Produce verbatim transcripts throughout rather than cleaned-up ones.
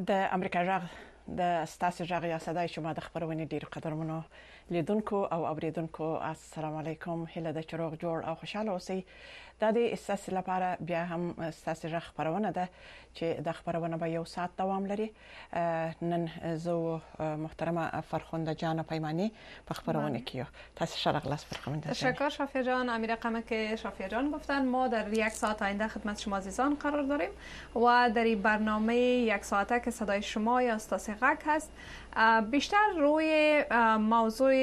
د امریکا جغ د ستاسو جغ یا صداي شما د خبرونه ډیر قدرمنو لیدونکو او اوریدونکو السلام علیکم. هله د چروغ جوړ او خوشاله اوسئ. د دې اساس لپاره بیا هم ستاسو جغ خبرونه ده چې د خبرونه به یو ساعت دوام لري. نن زه محترمه فرخنده جان پیمانی په خبرونه کیو. تاسو شرقلاس فرخنده. تشکر شافیا جان. امیر رقمه که شافیا جان گفتن ما در یک ساعت آینده خدمت شما عزیزان قرار داریم و در این برنامه یک ساعته که صدای شما یا استاسیغک هست بیشتر روی موضوع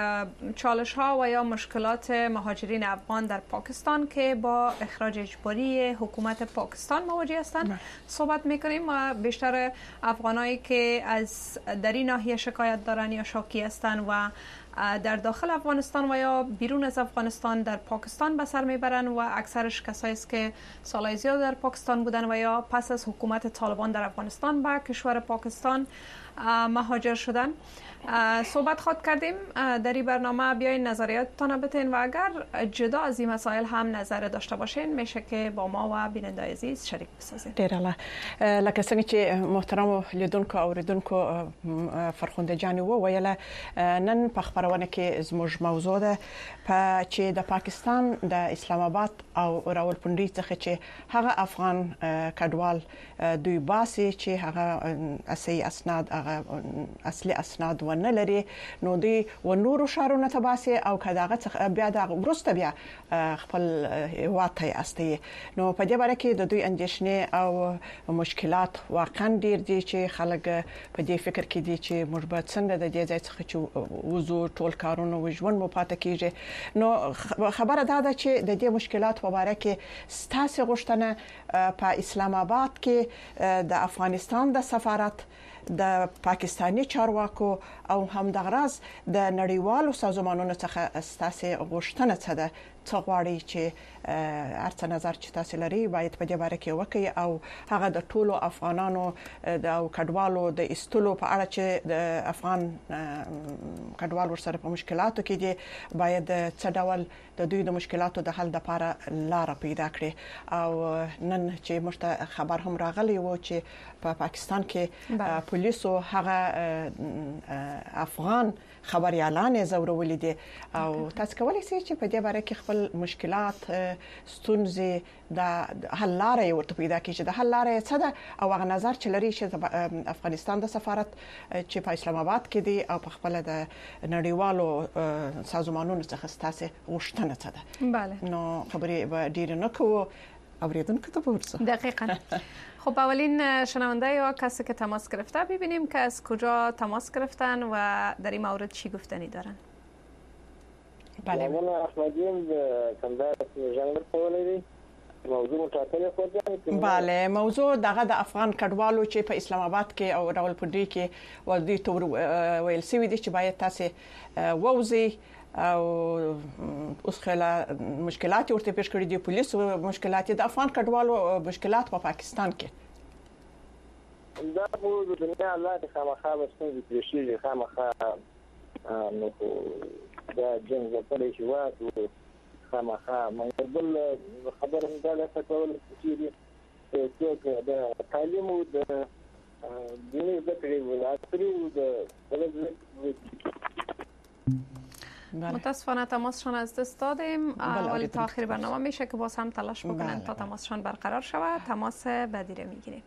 چالش ها و یا مشکلات مهاجرین افغان در پاکستان که با اخراج اجباری حکومت پاکستان مواجه هستند صحبت میکنیم و بیشتر افغانایی که از در این ناحیه شکایت دارن یا شاکی هستند و در داخل افغانستان و یا بیرون از افغانستان در پاکستان به سر میبرن و اکثرش کسایی است که سالهای زیاد در پاکستان بودن و یا پس از حکومت طالبان در افغانستان به کشور پاکستان مهاجر شدن. صحبت خود کردیم در این برنامه. بیاین نظریاتتان بتین و اگر جدا از این مسائل هم نظر داشته باشین میشه که با ما و بیننده عزیز شریک بسازین. ډیر الله لکه څنګه چې محترم لیدونکو او اوریدونکو فرخنده جان و ویله نن په خبرونه کې زموږ موضوع ده په چې د پاکستان د اسلام آباد او راولپنډي څخه چې هغه افغان کډوال دوی باسي چې هغه اصلي اسناد هغه اصلي اسناد ونه لري نو دی و نورو شارونه تباسي او کداغه بیا د ورسته بیا خپل واته استي نو په دې باره کې د دوی اندیشنې او مشکلات واقعا ډیر دي چې خلک په دې فکر کې دي چې موږ به څنګه د دې ځای څخه چې وزو ټول کارونه وژوند مو پاتې کیږي. نو خبره دا ده چې د دې مشکلات په اړه کې ستاسو غوښتنه په اسلام آباد کې د افغانستان د سفارت د پاکستانی چارواکو او هم د غراز د نړیوالو سازمانونو څخه ستاسو غوښتنه څه ده څه غواړي چې ارڅ نظر چې تاسو لري باید په دې باره کې وکړي او هغه د ټولو افغانانو د کډوالو د استلو په اړه چې د افغان کډوالو سره په مشکلاتو کې دي باید څه ډول د دوی د مشکلاتو د حل لپاره لار پیدا کړي. او نن چې مشته خبر هم راغلی و چې په پاکستان کې پولیسو هغه افغان خبريالان زورولې دي او تاسو کولی شئ چې په دې باره کې خپل مشکلات ستونزې د حل لارې ورته پیدا کړئ چې د حل لارې څه ده او هغه نظر چې لري چې افغانستان د سفارت چې په اسلام آباد کې دی او په خپل د نړیوالو سازمانونو څخه ستاسو غوښتنه څه ده. بله نو خبرې به ډیر نه کوو اوریدونکو ته ورسو. دقیقاً. خب اولین شنونده یا کسی که تماس گرفته ببینیم که از کجا تماس گرفتن و در این مورد چی گفتنی دارن. بله من احمدیم کندهار جنگل کولی موضوع مطالعه کوم. بله موضوع دغه د افغان کډوالو چې په اسلام آباد کې او راولپنډي کې ولدي تور ویل سوي دي چې باید تاسو ووزي او اوس خلا مشکلات ورته پیښ کړې دي پولیسو مشکلات د افغان کډوالو مشکلات په پاکستان کې دا په دنیا الله د خامخا بسنګ پرشي خامخا نو دا جنګ په لې شو او خامخا مې بل خبر هم دا څه کول چې چې د تعلیم او د دیني ذکر ولاتري او د متاسفانه تماسشان از دست دادیم ولی تا آخر برنامه میشه که باز هم تلاش بکنن تا تماسشان برقرار شود. تماس بعدی رو میگیریم.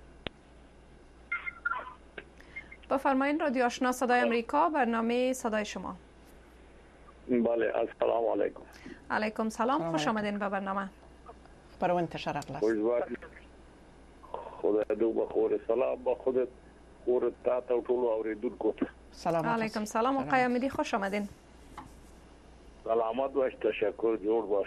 بفرمایید رادیو آشنا صدای امریکا برنامه صدای شما. بله السلام علیکم. علیکم سلام. خوش آمدین به برنامه. پرون تشرف لست. خدا دو بخور سلام با خودت خورت تا تا ټول اوریدونکو سلام علیکم. سلام آقای امیدی خوش آمدین. سلامت باش. تشکر. جور باش.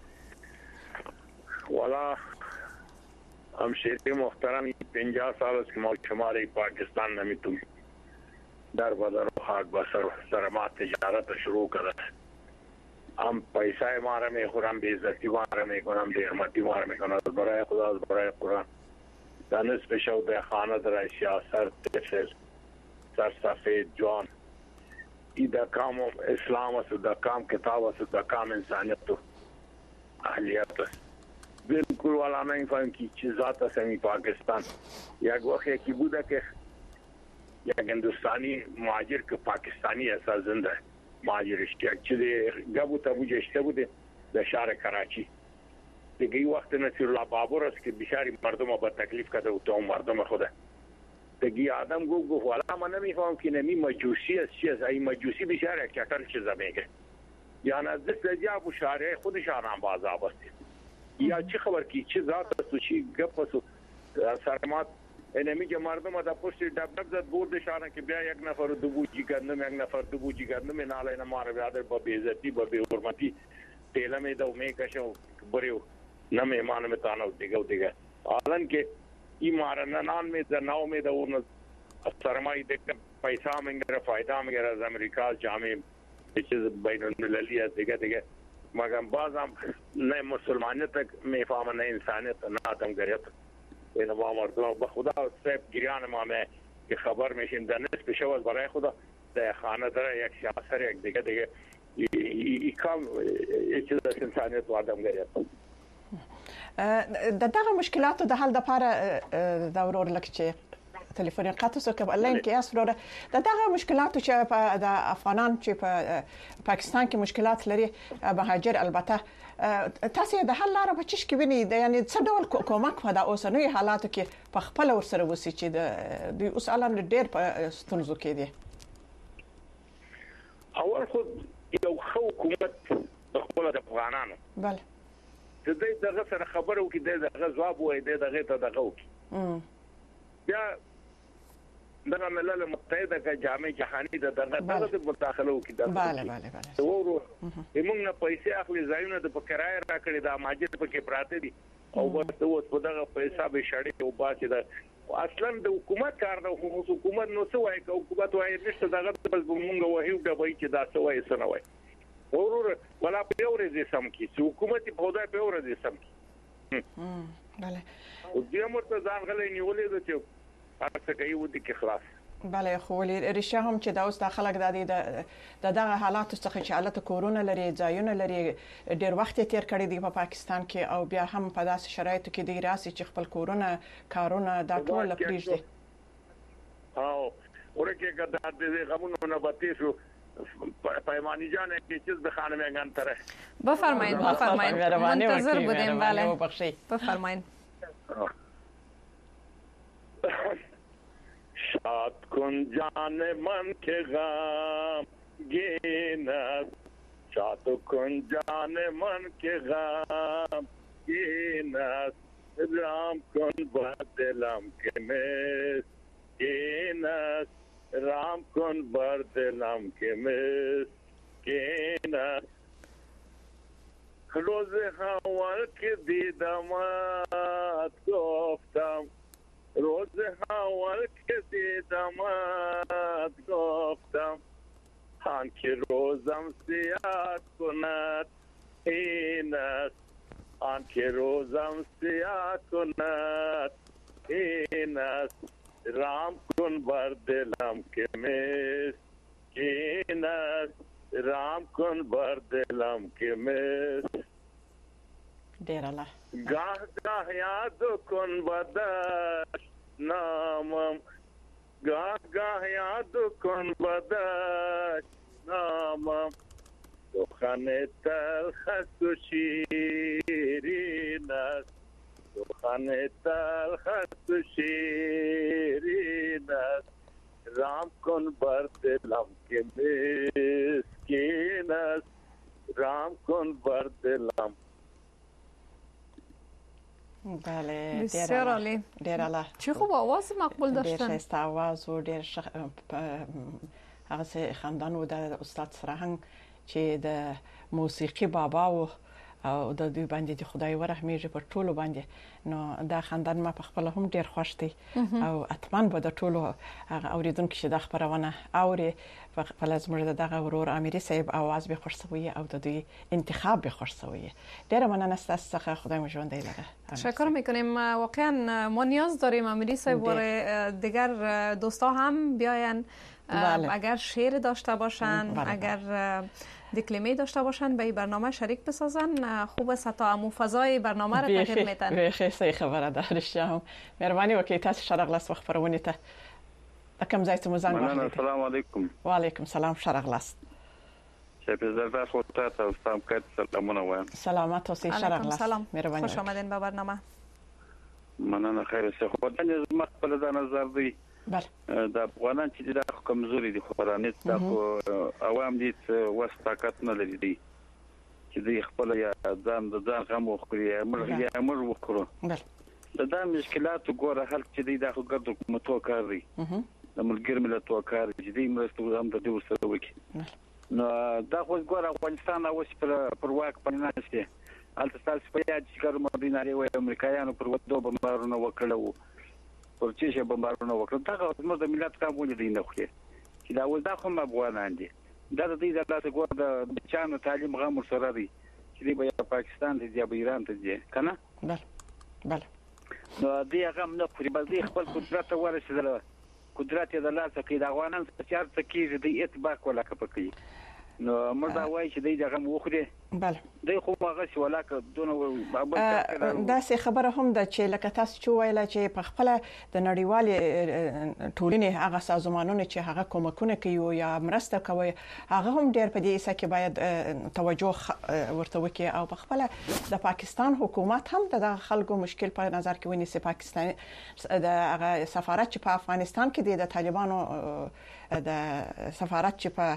والا همشیری محترم پنجاه سال است که ما شماره پاکستان نمیتونم در بدر و خاک بسر سر ما تجارت شروع کرده. هم پیسه ما را میخورم بیزتی ما را میکنم دیرمتی ما را میکنم برای خدا برای قرآن در نصف شو به خانه در سیاست تفل سر سفید جوان ای دا کام اسلام است دا کام کتاب است دا کام انسانیت و اهلیت است بالکل والا نمیفهم که چه ذات است این پاکستان. یک وقتی که بوده که یک هندوستانی مهاجر که پاکستانی اساس زنده مهاجرش کرد چه گبو تبو جشته بوده در شهر کراچی. دیگه این وقت نصیر الله بابر است که بیشاری مردم با تکلیف کرده و تو مردم خوده. دیگه آدم گفت گفت والا من نمیفهم که نمی مجوسی است چی است. این مجوسی بیشاره کتر چیزا میگه. یا نه دست جاب و شهر خودشان هم بازاب است. یا چه خبر کی چه ذات است و چی گپ است. سرمات نمیگه مردم دا پشت دب دب زد بردشان که بیا یک نفر دو بوجی گندم یک نفر دو بوجی گندم ناله نه مار بیادر با بیزتی با بی حرمتی تیلا می دو میکشو بریو نه میمان متانو دیگه دیگه حالان که این مار نه نان می در ناو می دو اون سرمایه دیگه پیسا میگیره فایده میگیره از امریکا جامعه چیز بین المللی دیگه دیگه مگر بازم نه مسلمانیت میفهمه نه انسانیت نه آدمگریت. این ما مردم به خدا سب گریان ما می که خبر میشیم در نصف شب برای خدا در خانه داره یک شخص یک دیگه دیگه ای کام چیز انسانیت و آدمگریت. د دغه مشکلاتو د حل لپاره د ورور لکه تلیفون قطع سو که لین کې اس وروره د دغه مشکلاتو چې د افغانان چې په پاکستان کې مشکلات لري مهاجر البته تاسو د حل لپاره په چش کې ویني د یعنی څه ډول کومک په د اوسنوي حالاتو کې په خپل ورسره وسی چې د اوس الان ډېر په ستونزو کې دي. اول خو یو خو حکومت د خپل د افغانانو بله د دې دغه سره خبرو کې د دغه جواب وای د دغه ته دغه وکي بیا دغه ملل متحده کا جامع جهانی د دغه دغه مداخله وکي د bale bale bale ورو موږ نه پیسې اخلي ځایونه د کرایه راکړي د ماجر په کې پراته دي او ورته اوس په دغه پیسې به شړې او باسي د اصلا د حکومت کار د حکومت نو څه وایي که حکومت وایي نشته دغه بس موږ وایو د وایي چې دا څه وایي څه نه وایي ورور ولا په اورې سم کی چې حکومت په خدای په اورې سم کی bale او دې مرته ځان غلې نیولې د چې هغه کوي و دي کې خلاص. بله خو ریشه هم چې دا اوس د خلک د د دغه حالات څخه چې حالت کورونا لري ځایونه لري ډیر وخت تیر کړی دی په پاکستان کې او بیا هم په داسې شرایطو کې دی راسي چې خپل کورونا کارونه دا ټول پریږدي. او ورکه کدا دې غمونو نه باتې شو پیمانی جان یک چیز به خانم میگن تره. بفرمایید بفرمایید منتظر بودیم. بله بفرمایید. شاد کن جان من که غم گینت شاد کن جان من که غم گینت رام کن با دلم که مسکینت رام کن بر دلم که مسکینت روز اول که دیدمت گفتم روز اول که دیدمت گفتم آن که روزم سیاه کند این است آن که روزم سیاه کند این است رام کن بر دلم که مسکین است رام کن بر دلم که مسکین دیر الله گاه گاه یاد کن بدش نامم گاه گاه یاد کن بدش نامم سخن تلخ است و شیرین است سخن تلخ است و شیرین است رام کن بر دلم که مسکین است رام کن بر دلم. بله بسیار عالی. ډیر الله چه خوب آواز مقبول داشتن. ډیر ښه آواز او ډیر ښه هغه خاندان و د استاد فرهنګ چې د موسیقي بابا و او د دوی باندې د خدای ورحمیږي پر ټولو باندې نو دا خاندان ما په خپل هم ډیر خوښ دي او اتمن به د ټولو اوریدونکو چې د خبرونه اوري په خپل زموږ دغه ورور امیري صاحب आवाज به خوشوي او د دوی انتخاب به خوشوي. ډیر مننه ستاسو څخه خدای مو ژوندۍ لره. تشکر میکنیم. واقعا ما نیاز داریم امیري صاحب و دیگر دوستا هم بیاین اگر شعر داشته باشن، بله. اگر دکلمه داشته باشن به این برنامه شریک بسازن، خوب است تا امو فضای برنامه را تغییر میتن. بیخی صحیح خبره ده رشتیا هم مهرباني وکړئ تاسو شرغلاست وخت خبرونه ته د کوم ځای ته مو زنګ وهلی دی؟ السلام علیکم. وعلیکم سلام شرغلاست. شپه تاسو ته تاسو کات سلامونه وایم. سلامت اوسئ شرغلاست. مهرباني. خوش آمدین به برنامه. مننه خیر شه. خدای دې مخبل د نظر دی. بله. د افغانان چې د کمزوري دي خورانیت د عوام دي وس طاقت نه لري دي چې د خپل یا ځان د ځان غم وخوري موږ یا موږ وخورو. بله. دا مشکلات ګوره حل چې دی د حکومت حکومتو کار دی. د ملګر ملتونو کار دی د مرستو هم د دې سره وکړي. نو دا خو ګوره افغانستان اوس پر پر واک پنځه شي. البته تاسو په یاد چې کارو مدینه وي امریکایانو پر ودو بمبارونه وکړو. پر چې شه بمبارونه وکړو دا زموږ د ملت کار ولې دی نه خو چې دا وځه خو افغانان دي. دا د دې د تاسو ګوره د چانو تعلیم غم سره دی چې دی به پاکستان ته دی به ایران ته دی کنه. بله. بله. نو دې هغه نه خوري بل دې خپل قدرت ورسېدل قدرت یې د لاسه کې د افغانان څخه چارته کېږي د اتباق ولا کپکې نو موږ دا وایي چې دې هغه وخوري. بله. دې خو هغه شي ولا که دونه دا څه خبره هم ده چې لکه تاسو چې ویل چې په خپل د نړیوال ټولنې هغه سازمانونه چې هغه کومکونه کوي یا مرسته کوي هغه هم ډېر په دې څه کې باید توجه ورته وکړي او په خپل د پاکستان حکومت هم د خلکو مشکل په نظر کې ونیسي. پاکستان د هغه سفارت چې په افغانستان کې د طالبانو د سفارت چې په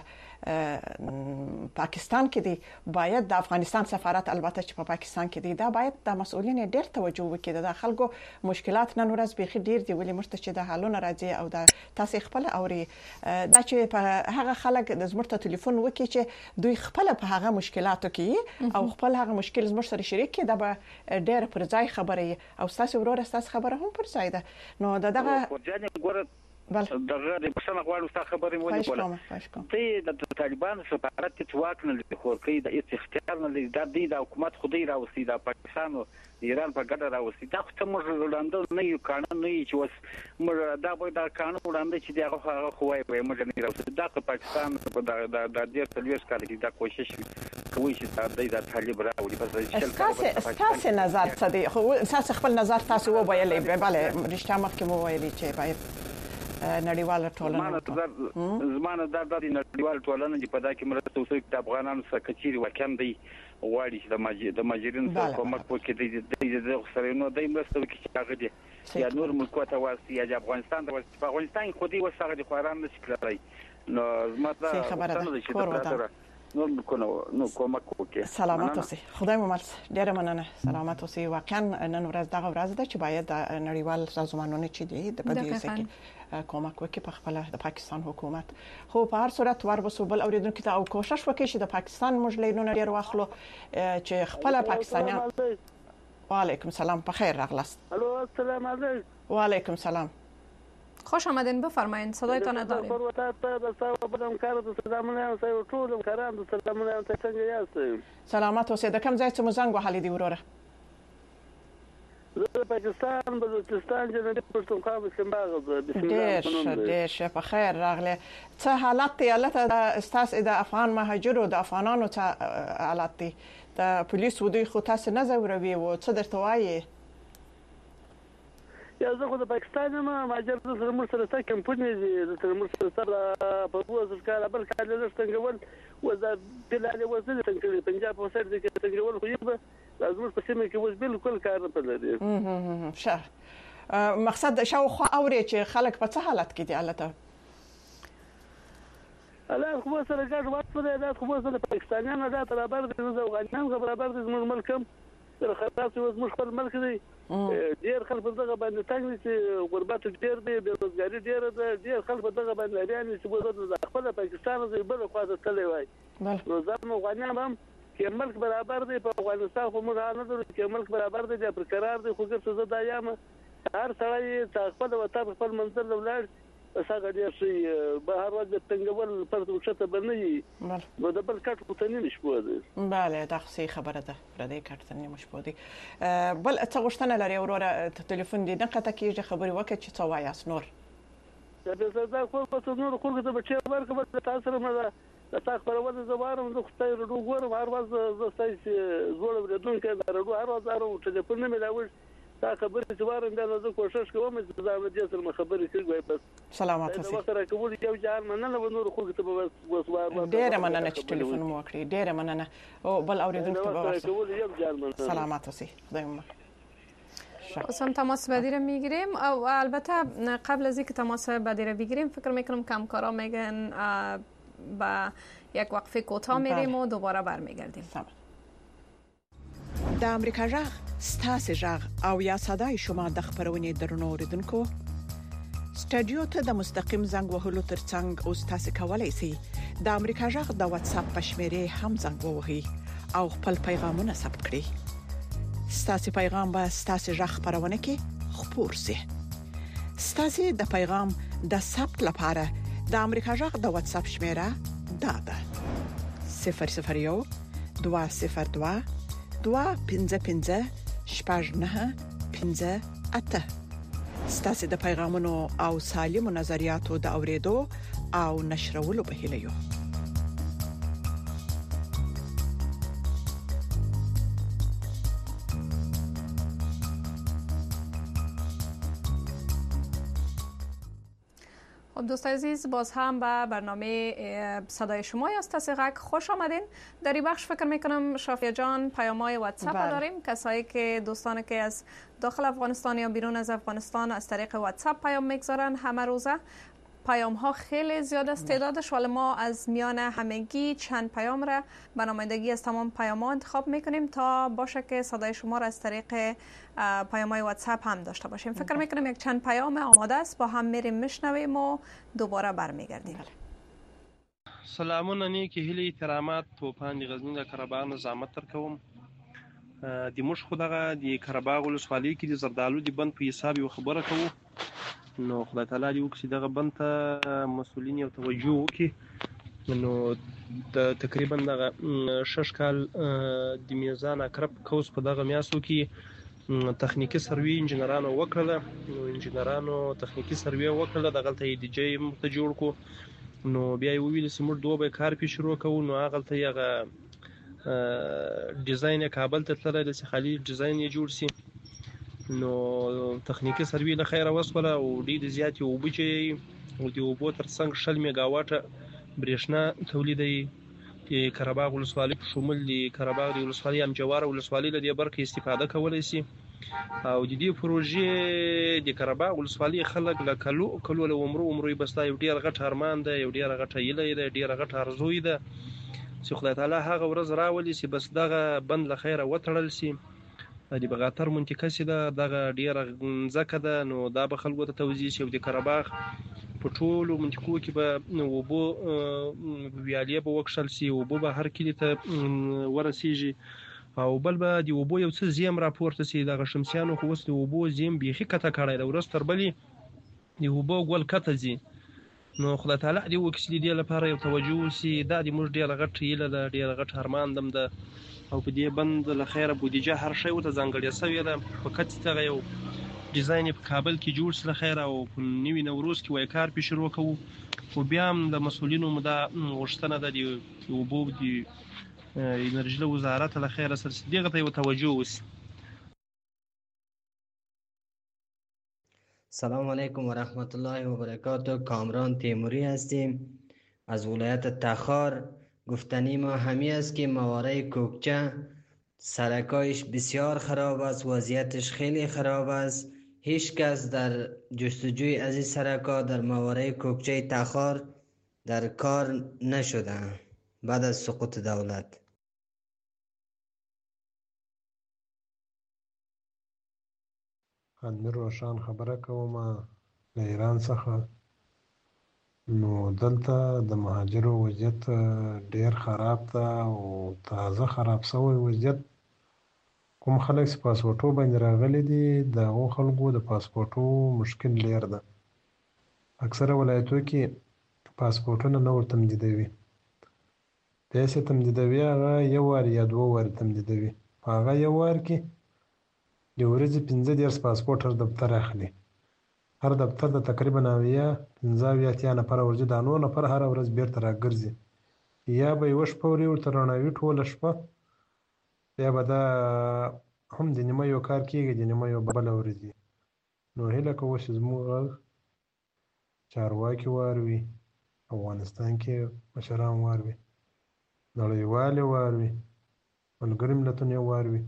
پاکستان کې دی باید د افغانستان سفارت البته چې په پاکستان کې دی دا باید د مسؤلین ډېر توجه وکړي. د خلکو مشکلات نن ورځ به ډېر دي ولې مرته چې د حالونه راځي او د تاسو خپل اوري دا چې په هغه خلک د زمرته ټلیفون وکړي چې دوی خپل په هغه مشکلاتو کې او خپل هغه مشکل زموږ سره شریک کړي دا به ډېر پر ځای خبره او تاسو ورور تاسو خبره هم پر ځای ده. نو دغه بله دغه د پښتنه غواړو څه خبرې مونږ کوله ته د طالبان سفارت ته واک نه لري خو کې د اختیار نه لري د دې د حکومت خودي راوستي د پاکستان او ایران په ګډه راوستي دا خو موږ وړاندې نه یو قانون نه چې وس موږ دا به دا قانون وړاندې چې دا هغه خو وایي موږ نه راوستي دا پاکستان د د ډیر تلويش کړي چې دا کوشش کوي چې د د طالب راوړي په تاسو تاسو نظر څه دی خو تاسو خپل نظر تاسو وویلې بله رښتیا مخکې مو ویلي چې باید نړیواله ټولنه زمانه دا د نړیواله ټولنه چې په دا کې مرسته وسوي د افغانانو سره کچيري وکم دی غواړي چې د ماجرین سره کومک وکړي د د سره نو د مرسته وکړي چې هغه دي یا نور ملکو ته واسي یا افغانستان ته واسي په افغانستان خو دې وسره د خواران نشي کړای نو زموږ خبره ده نور ملکونه نو کومک وکړي. سلامت اوسئ. خدای مو مل ډیره مننه. سلامت اوسئ. واقعا نن ورځ دغه ورځ ده چې باید د نړیوال سازمانونو چې دي د بدیو کې کومک وکړي په خپل د پاکستان حکومت خو په هر صورت ور وسوبل اوریدونکو ته او کوشش وکړي چې د پاکستان مجلینونه ډیر واخلو چې خپل پاکستانیان. وعلیکم سلام په خیر راغلاست. الو السلام علیکم. وعلیکم سلام. خوش آمدین بفرمایید صدایتان داریم. سلامت اوسئ. د کوم ځای څخه مو زنګ وهلی دی وروره؟ زه پاکستان بلوچستان جنوبي پښتونخوا مسلمان بسم الله ډېر ډېر ښه په خیر راغله. څه حالت دی البته استاس د افغان مهاجرو د افغانانو څه حالت دی د پولیسو دوی خو تاسو نه زوروي او څه درته وایي؟ یا زه خو د پاکستان ما ماجر سره مر سره تا کمپنی دي د مر سره په وځ کار بل کار له څنګهول وځ بلال وځل څنګه پنجاب وسر دي څنګهول خو یبه لازم په سیمه کې وځ بالکل کار نه پدې شه مقصد شاوخوا اوري چې خلک په څه حالت کې دي البته الله خو سره ګډ واسطه ده خو سره پاکستانیان دا تر برابر دي او افغانان برابر دي زموږ ملکم تر خلاص اوس موږ خپل ملک دی ډیر خلک په دغه باندې تنګ چې غربت ډیر دی بیروزګاری ډیر ده ډیر خلک په دغه باندې لري چې په خپل پاکستان زې بل خو ته تللی وای نو ځم افغانان هم چې ملک برابر دی په افغانستان خو موږ نه درو چې ملک برابر دی پر قرار دی خو څه زه دا یم هر سړی چې خپل وطن خپل منځ ته ولاړ څنګه دې شي بهر وځي څنګه ول پر وشته باندې نو د بل کټ کوتنی نشو ده bale دا خصي خبره ده پر دې کټ ته نشو پودي بل څه غوښتنه لري وروره ټلیفون دې نه قطه کیږي خبري وکړي چې څه وایاس نور دا خو په نور خلکو ته بچي ورکړم د تاسو سره مې د تاسو پرونه زبارم زه خو ته رډو ګورم هر ورځ زه ستاسو زوړ ورېدونکو د رډو هر ورځ هر ټلیفون نه ملاوي تا خبرې چې وارم دا زه کوشش کوم چې دا د دې سره خبرې کوي بس سلامات اوسئ دا سره کوم یو ځان مننه نور خلکو ته بس وسوار ډېر مننه چې ټلیفون مو وکړي ډېر مننه او بل اوریدونکو ته ورسره سلامات اوسئ خدای مو اوس هم تماس بعدی رو میگیریم او البته قبل از اینکه تماس بعدی رو بگیریم فکر میکنم کمکارا میگن با یک وقفه کوتاه میریم و دوباره برمیگردیم. د امریکا جغ ستاسو جغ او یا صداي شما د خبرونې درنو اوریدونکو سټډیو ته د مستقیم زنګ وهلو ترڅنګ او تاسو کولای شئ د امریکا جغ د واتس اپ پښمره هم زنګ ووهئ او خپل پیغامونه ثبت کړئ. ستاسو پیغام به ستاسو ژغ خبرونه کې خپور شي. ستاسو د پیغام د ثبت لپاره د امریکا ژغ د واتس اپ شمیره دا ده صفر صفر یو دوه صفر دوه دوه پنځه پنځه شپږ نه پنځه اته. ستاسو د پیغامونو او سالمو نظریاتو د اوریدو او نشرولو په هیله یو. دوستان عزیز باز هم به برنامه صدای شما یا استاسیغک خوش آمدین. در این بخش فکر میکنم شافیه جان پیام‌های واتساپ داریم. کسایی که دوستانی که از داخل افغانستان یا بیرون از افغانستان از طریق واتساپ پیام میگذارن همه روزه پیام ها خیلی زیاد است تعدادش، ولی ما از میان همگی چند پیام را به نمایندگی از تمام پیام ها انتخاب میکنیم تا باشه که صدای شما را از طریق پیام های واتساپ هم داشته باشیم. فکر میکنم یک چند پیام آماده است، با هم میریم میشنویم و دوباره برمیگردیم. سلامونه نیکی هیلی احترامات توپان دی غزنی د قرهباغ نه زحمت تر کوم. د موږ خو دغه د قرهباغ ولسوالۍ کې د زردالو د بند په حساب یو خبره کوو، نو خدای تعالی دې وکړي دغه بند ته مسؤلین یو توجه وکړي. نو د تقریبا دغه شش کال د میزان اقرب کوس په دغه میاسو کې تخنیکی سروي انجنیرانو وکړله. نو انجنیرانو تخنیکی سروي وکړله، دغلته یې ډي جی ته جوړ کو. نو بیا یې وویل چې موږ دوه به کار پې شروع کوو. نو هغلته یې هغه ډیزاین یې کابل ته تللی دی چې خالي ډیزاین یې جوړ شي. نو تخنیکی سروي له خیره وسوله او ډېرې زیاتې اوبه چې او د اوبو تر څنګ شل میګاواټه برېښنا تولیدوي. د قرهباغ ولسوالۍ په شمول د قرهباغ د ولسوالۍ هم جواره ولسوالۍ له دې برخې استفاده کولی شي. او د دې پروژې د قرهباغ ولسوالۍ خلک له کلو کلو له عمرو عمرو یې بس دا یو ډېر غټ ارمان ده، یو ډېره غټه هیله ده، ډېره غټه ارزو یې ده چې خدای تعالی هغه ورځ راولي چې بس دغه بند له خیره وتړل شي. د بغاتر منطقه چې ده دغه ډېره ځمکه ده، نو دا به خلکو ته توضیح شي. او د قرهباغ په ټولو منطقو کې به اوبه ویالې به وکښل شي، اوبه به هر کلي ته ورسیږي. او بل به د اوبو یو څه زیم راپورته شي. دغه شمسیانو خو اوس د اوبو زیم بیخي کته کړی ده، ورځ تر بلې د اوبو ګل کته ځي. نو خدای تعالی دې وکړي چې د دې لپاره یو توجه وشي. دا د موږ ډېره غټ هیله ده، ډېره غټ ارمان هم ده. او په دې بند له خیره بودیجه هر شی ورته ځانګړې شوې ده. فقط دغه یو ډیزاین یې په کابل کې جوړ شي له خیره او په نوي نوروز کې وایي کار پې شروع کوو. خو بیا هم د مسؤلینو مو دا غوښتنه ده د اوبو د انرژي له وزارت له خیره سره چې دغه ته یو توجه وشي. سلام علیکم و رحمت الله و برکاته. کامران تیموری هستیم از ولایت تخار. گفتنی ما همی است که مواره کوکچه سرکایش بسیار خراب است، وضعیتش خیلی خراب است. هیچ کس در جستجوی از این سرکا در مواره کوکچه تخار در کار نشده بعد از سقوط دولت. ادمیر روشان خبره کوم له ایران څخه. نو دلته د مهاجرو وضعیت ډیر خراب ده او تازه خراب شوی وضعیت. کوم خلک چې پاسپورټو باندې راغلي دي د هغو خلکو د پاسپورټو مشکل ډیر ده. اکثره ولایتو کې پاسپورټونه نه ورته تمدیدوي. داسې تمدیدوي هغه یو وار یا دوه وار تمدیدوي. په هغه یو وار کې د ورځې پنځه دېرش پاسپورټ هر دفتر اخلي. هر دفتر د تقریبا اویا پنځه اویا اتیا نفره ورځي، دا نور نفر هره ورځ بیرته راګرځي. یا به یوه شپه ورې ورته رڼاوي ټوله شپه، بیا به دا هم د نیمه یو کار کېږي، د نیمه یو بله ورځي. نو هیله کوو چې زموږ غږ چارواکي واروي، افغانستان کې مشران واروي، نړیوال یې واروي، ملګري ملتونه یې واروي.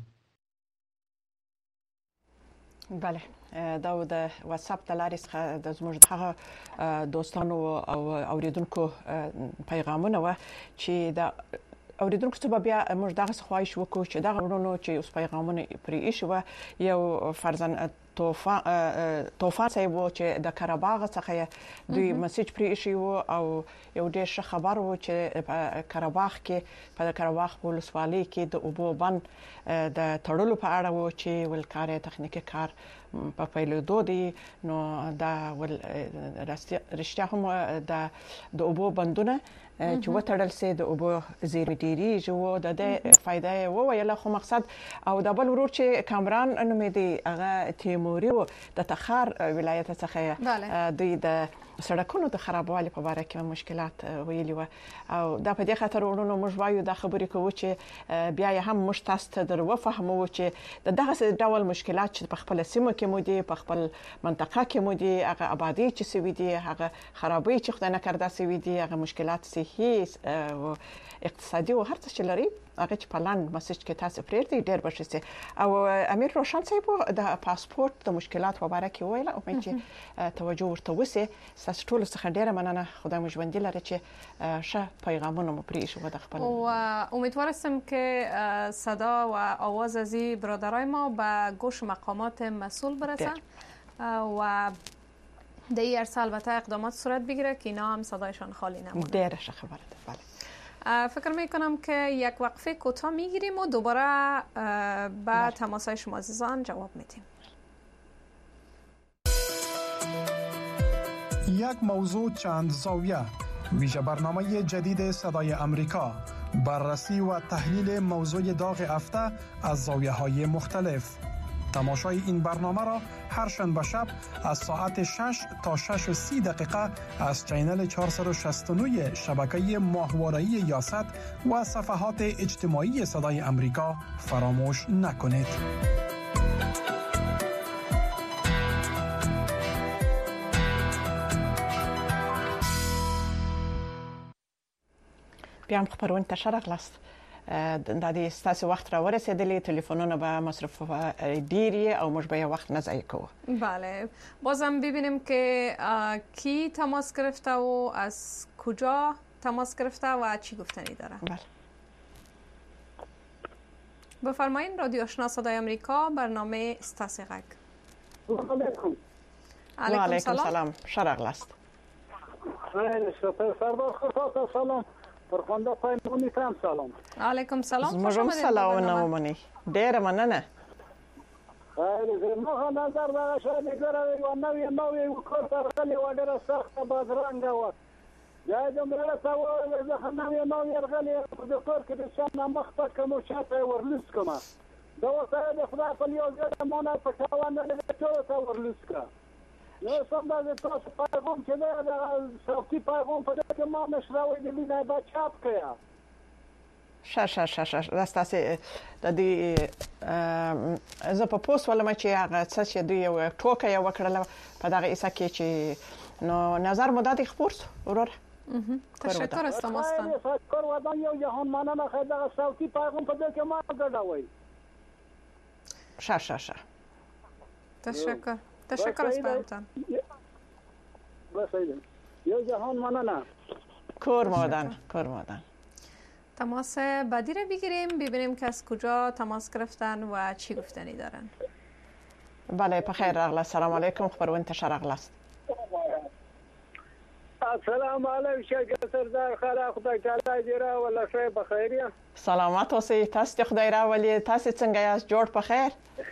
بله، دا د واتساپ د لارې څخه د زموږ د هغه دوستانو او اوریدونکو پیغامونه و چې د اوریدونکو څخه بیا موږ دغه خواهش وکړو چې دغه ورونو چې اوس پیغامونه پرې ایښي و، یو فرضاً توفان توفان صاحب چې د قرهباغ څخه دوی میسج پرې ایښی و او یو ډېر ښه خبر و چې په قرهباغ کې په قرهباغ ولسوالۍ کې د اوبو بند د تړلو په اړه و چې ولکار تخنیکی کار په پیلېدو دی. نو دا ول رښتیا هم د د اوبو بندونه چې وتړل سي د اوبو زیرمې ډېریږي و، د دې فایده یې وویله. خو مقصد او د بل ورور چې کامران نومې دی هغه تیموري و د تخار ولایت څخه دوی د سړکونو د خرابوالي په اړه کې مشکلات ویلي و، او دا په دې خاطر ورونو موږ وایو د خبرې کوو چې بیا یې هم موږ تاسو ته در وفهمو چې د دغه ډول مشکلات چې په خپل سیمه کې مو دي، په خپل منطقه کې مو دي، هغه آبادی چې سوي دي، هغه خرابې چې خدای نه کړدا سوي دي، هغه مشکلات صحي او اقتصادي او هر څه چې لري، هغه چې په لاند مسج کې تاسو پرېږدئ ډېر به ښه شي. او امیر روشن صاحب د پاسپورت د مشکلات په اړه کې ویل، او چې توجه ورته وسی. تاسو ټول څخه ډیره مننه، خدای مو ژوندي لري چې ښه پیغامونه مو پرې ایښي و د خپل. و امیدوار هستم که صدا و آواز از برادرای ما به گوش مقامات مسئول برسه و در این عرصه البته اقدامات صورت بگیره که اینا هم صدایشان خالی نمونه. ډیره ښه خبره ده. بله، فکر میکنم که یک وقفه کوتاه میگیریم و دوباره به تماسهای شما عزیزان جواب میدیم. یک موضوع چند زاویه، ویژه برنامه جدید صدای امریکا، بررسی و تحلیل موضوع داغ هفته از زاویه های مختلف. تماشای این برنامه را هر شنبه شب از ساعت شش تا شش و سی دقیقه از چینل چهارصد و شصت و نه شبکه ماهواره‌ای یاست و صفحات اجتماعی صدای امریکا فراموش نکنید. بیا هم خبرونه تشر اخلاص د دې ستاسو وخت را ورسېدلی، تلفنونه به مصرف ډیری او موږ به وقت نه ضایع کوو. بله، بازم ببینیم که کی تماس گرفته و از کجا تماس گرفته و چی گفتنی داره. بله، بفرمایید. رادیو آشنا صدای امریکا، برنامه استاسیغک. علیکم. علیکم سلام. شهر اخلاص. سردار سلام. فرخنده پیمانی تام سلام. علیکم سلام. زموږ سلام نه ومني. ډیره مننه. خیر زما نظر دا شاید ګره یو نوې نوې وکړ راغلی و، ډېره سخته بادرنګه و. یا دومره څه و زه نوې نوې راغلی د کور کې د شان مخ په کوم چاته ورلس کومه. دا وسه د خدای په یو ځای مونږ په تاوان نه ټول ته ورلس کا. نو څنګه د تاسو پیغام چې دا د صوتي پیغام په دې کې ما نشراوي د لینه با چاپ کړه. شه شه شه شه راستاسي د دې زه په پوسټ ولما چې هغه څه چې دوی یو ټوکه یو کړل په دغه ایسه کې چې نو نظر مدت خبرس ورور. تشکر از تماستان. تشکر ودان یو جهان مننه خدای دغه صوتي پیغام په دې کې ما ګډوي. شه شه شه تشکر. تشکر از براتان. بس ایدن. یو جهان مننه. کور مادن کور مادن. تماس بعدی رو بگیریم ببینیم که از کجا تماس گرفتن و چی گفتنی دارن. بله بخیر اغلا. سلام علیکم. خبرون انتشار اغلاست. السلام علیکم شکر سردار خدا خدای تعالی دیره ولا شای بخیریه. سلامت اوسئ. تاسو خدای راولي. تاسو څنګه یاست؟ جوړ په خیر؟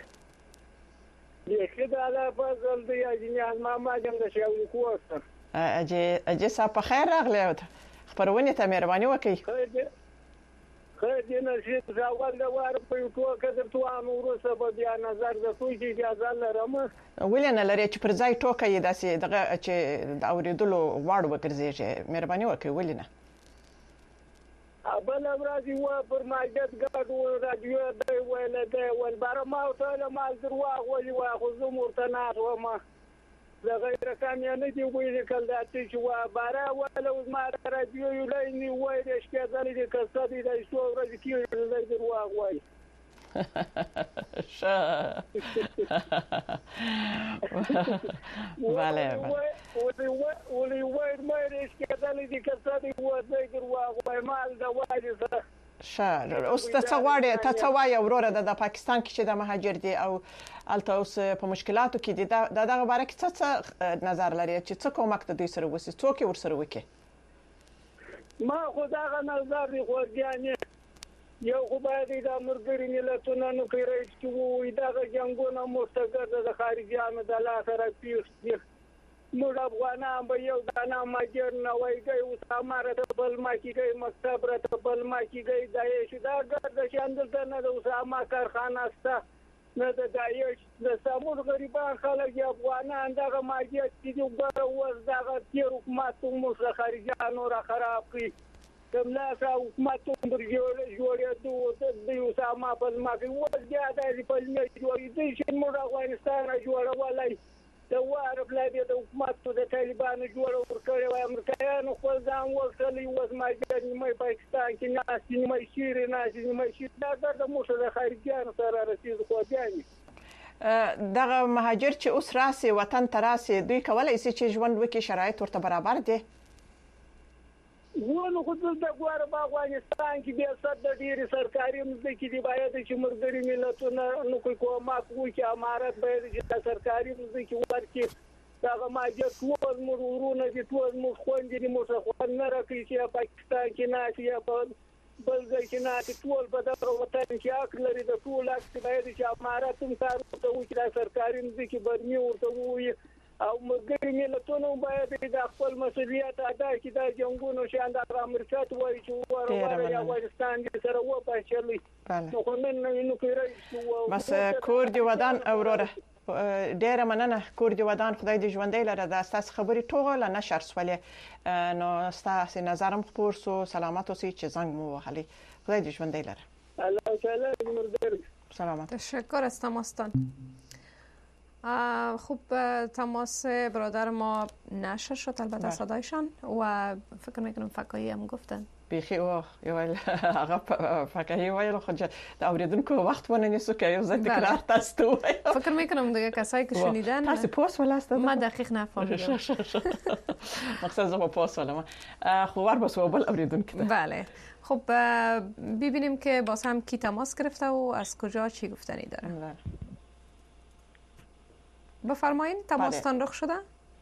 یخه د الله فضل دی اجنه ما ما جام د شاو کوسته. اجي اجي صاحب په خیر راغلی. خبرونه ته مهرباني وکړئ. خیر دې نشي ځاول د واره په ټول کې ته وانه ورسره به بیا نظر د توې اجازه لرم ولې نه لري چې پر ځای ټوکه یې داسې دغه چې د اوریدلو واړ وګرځي مهرباني وکړئ ولې نه بل ورځ یو پر ماجد ګډ و رادیو دی ویل دی ول بار ما ته ما درواغ ولي واخو زمور ته ناس و ما د غیر کام یا نه دی ویل کله دا چې و بارا ول ما رادیو یو لینی وای د شپه ځلې د کسادي د شو ورځ کې د درواغ وای شا vale ولي ولي وای ما د شپه ځلې د کسادي و د درواغ وای مال د واجب ښه اوس ته څه غواړې ته څه وایې وروره د پاکستان کې چې د مهاجر دي او هلته اوس په مشکلاتو کې دي د دغه باره کې څه څه نظر لري چې څه کومک د دوی سره وسي څوک یې ورسره وکړي ما خو دغه نظر دی خو ځانې یو خو باید د مرګري ملتونو نو کې رئیس چې وي دغه جنګونه مستقر د خارجيانو د لاسه راپیښ دي موږ افغانان به یو دانه ماجر نه وایي او سامره ته بل ما کېږي مکتب را ته بل ما کېږي دایښ دا ګرد شاندل نه د اسامه کارخانه سته نه د دایښ د سمور غریبان خلک افغانان دغه ماجر چې وګوره وز دغه تیر حکومت موږ خارجيانو را خراب کړي دملا حکومت پر جوړې دوه د اسامه بل ما کې وز بیا د پلمې جوړې دي چې موږ افغانستان جوړولای د واره بلاد د حکومت د طالبانو جوړ ورکړي و امریکایانو خپل ځان ورسلي و زماجر نیمه پاکستان کې ناس نیمه شيري ناس نیمه شيري دا د موږ د خارجيانو سره رسید خو ځاني دغه مهاجر چې اوس راسي وطن ته راسي دوی کولای شي چې ژوند وکړي شرایط ورته برابر دي ونه خو د غواره په افغانستان کې د صد د ډیری سرکاري مزدکې دی باید چې مرګري ملتونه نو کومه کوي چې امارت باید چې سرکاري مزدکې ورکړي دا ماجر ټول مرورونه دي ټول مخ خوندې دي مخ خوند نه راکړي چې پاکستان کې نه چې په بل ځای کې نه ټول په دغه وطن کې حق لري د ټول حق باید چې امارت هم کار کوي چې سرکاري مزدکې برني ورته وي او مرګري ملتونه باید د خپل مسؤلیت ادا کړي د جنگونو شان د امریکا ته وایي چې ورور یا افغانستان سره و پاتې نو خو نن نو کوي بس کور دی ودان اوروره ډیره مننه کور دی ودان خدای دې ژوندۍ لره د اساس خبري ټوغه له نشر سولې نو ستاسو نظرم خپور سو سلامات اوسئ چې زنګ مو وهلي خدای دې ژوندۍ لره الله تعالی مرګري سلامات تشکر از تماستان. خوب تماس برادر ما نشر شد البته صدایشان و فکر میکنم فکایی هم گفتن بیخی او یو هغه فکایی وایي خو د اوریدونکو وخت ونه نیسو که یو ځل تکرار تاسو فکر میکنم دیگه کسایی که شنیدن تاسو پوس ولاست ما دقیق نفهمیدم مقصد زما پوس ولما خو ور بسو بل اوریدونکو بله خب ببینیم که باز هم کی تماس گرفته و از کجا چی گفتنی داره. بفرمایین تماستان رخ شده؟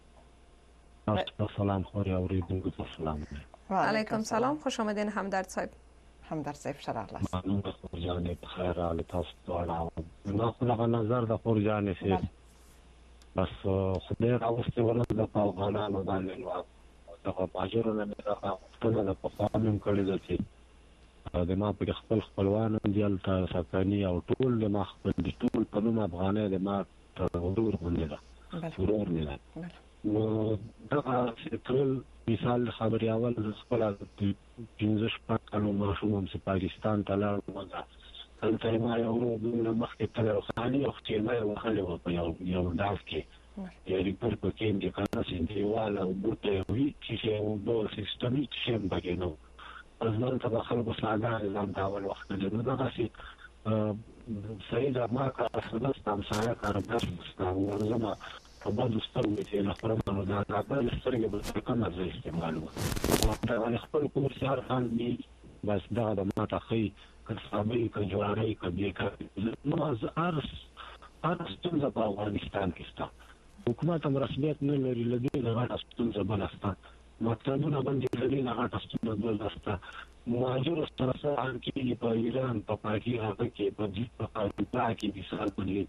سلام خوری اوریدونکو سلام علیکم سلام خوش آمدین همدرد صاحب. همدرد صاحب شرح الله ممنون خورجانی بخیر حال تاسو دواړه نو خپل نظر د خورجانی شي بس خدای راوستي ولر د افغانانو باندې نو دغه ماجرونه نه راغله د پخوانم کړی د چې د ما په خپل خپلوان دیالته سکانی او ټول د ما خپل د ټول په نوم افغانۍ د ما ورور باندې ده ورور نه ده نو دا ټول مثال خبري اول خپل د پنځه شپږ کلو ماشوم چې پاکستان ته لاړ وځه هلته ما یو ورور مخکې تل خاني او چې ما یو خلک په یو یو داس کې یو ریپورت کې د کانال سنتیواله او بوته وی چې یو ډول سیستمي چې باندې نو ځان ته خلکو ساده نظام دا ول وخت نه دا شي سید ما کا اصل ستام سایه کار بس ستام زما په بعض ستوري چې له خپل دا د خپل سترګې په کومه ځای استعمالو دا خپل کور سره خان دي بس دا د ما ته خي کڅابي کجواري کبي نو از ارس ارس څنګه په افغانستان کې ستا حکومت هم رسمیت نه لري لدی نه راستون زبلستان مکتبونه باندې لري نه راستون زبلستان مهاجر سره سره کې په ایران په پاکستان کې په دې په پاکستان کې مثال باندې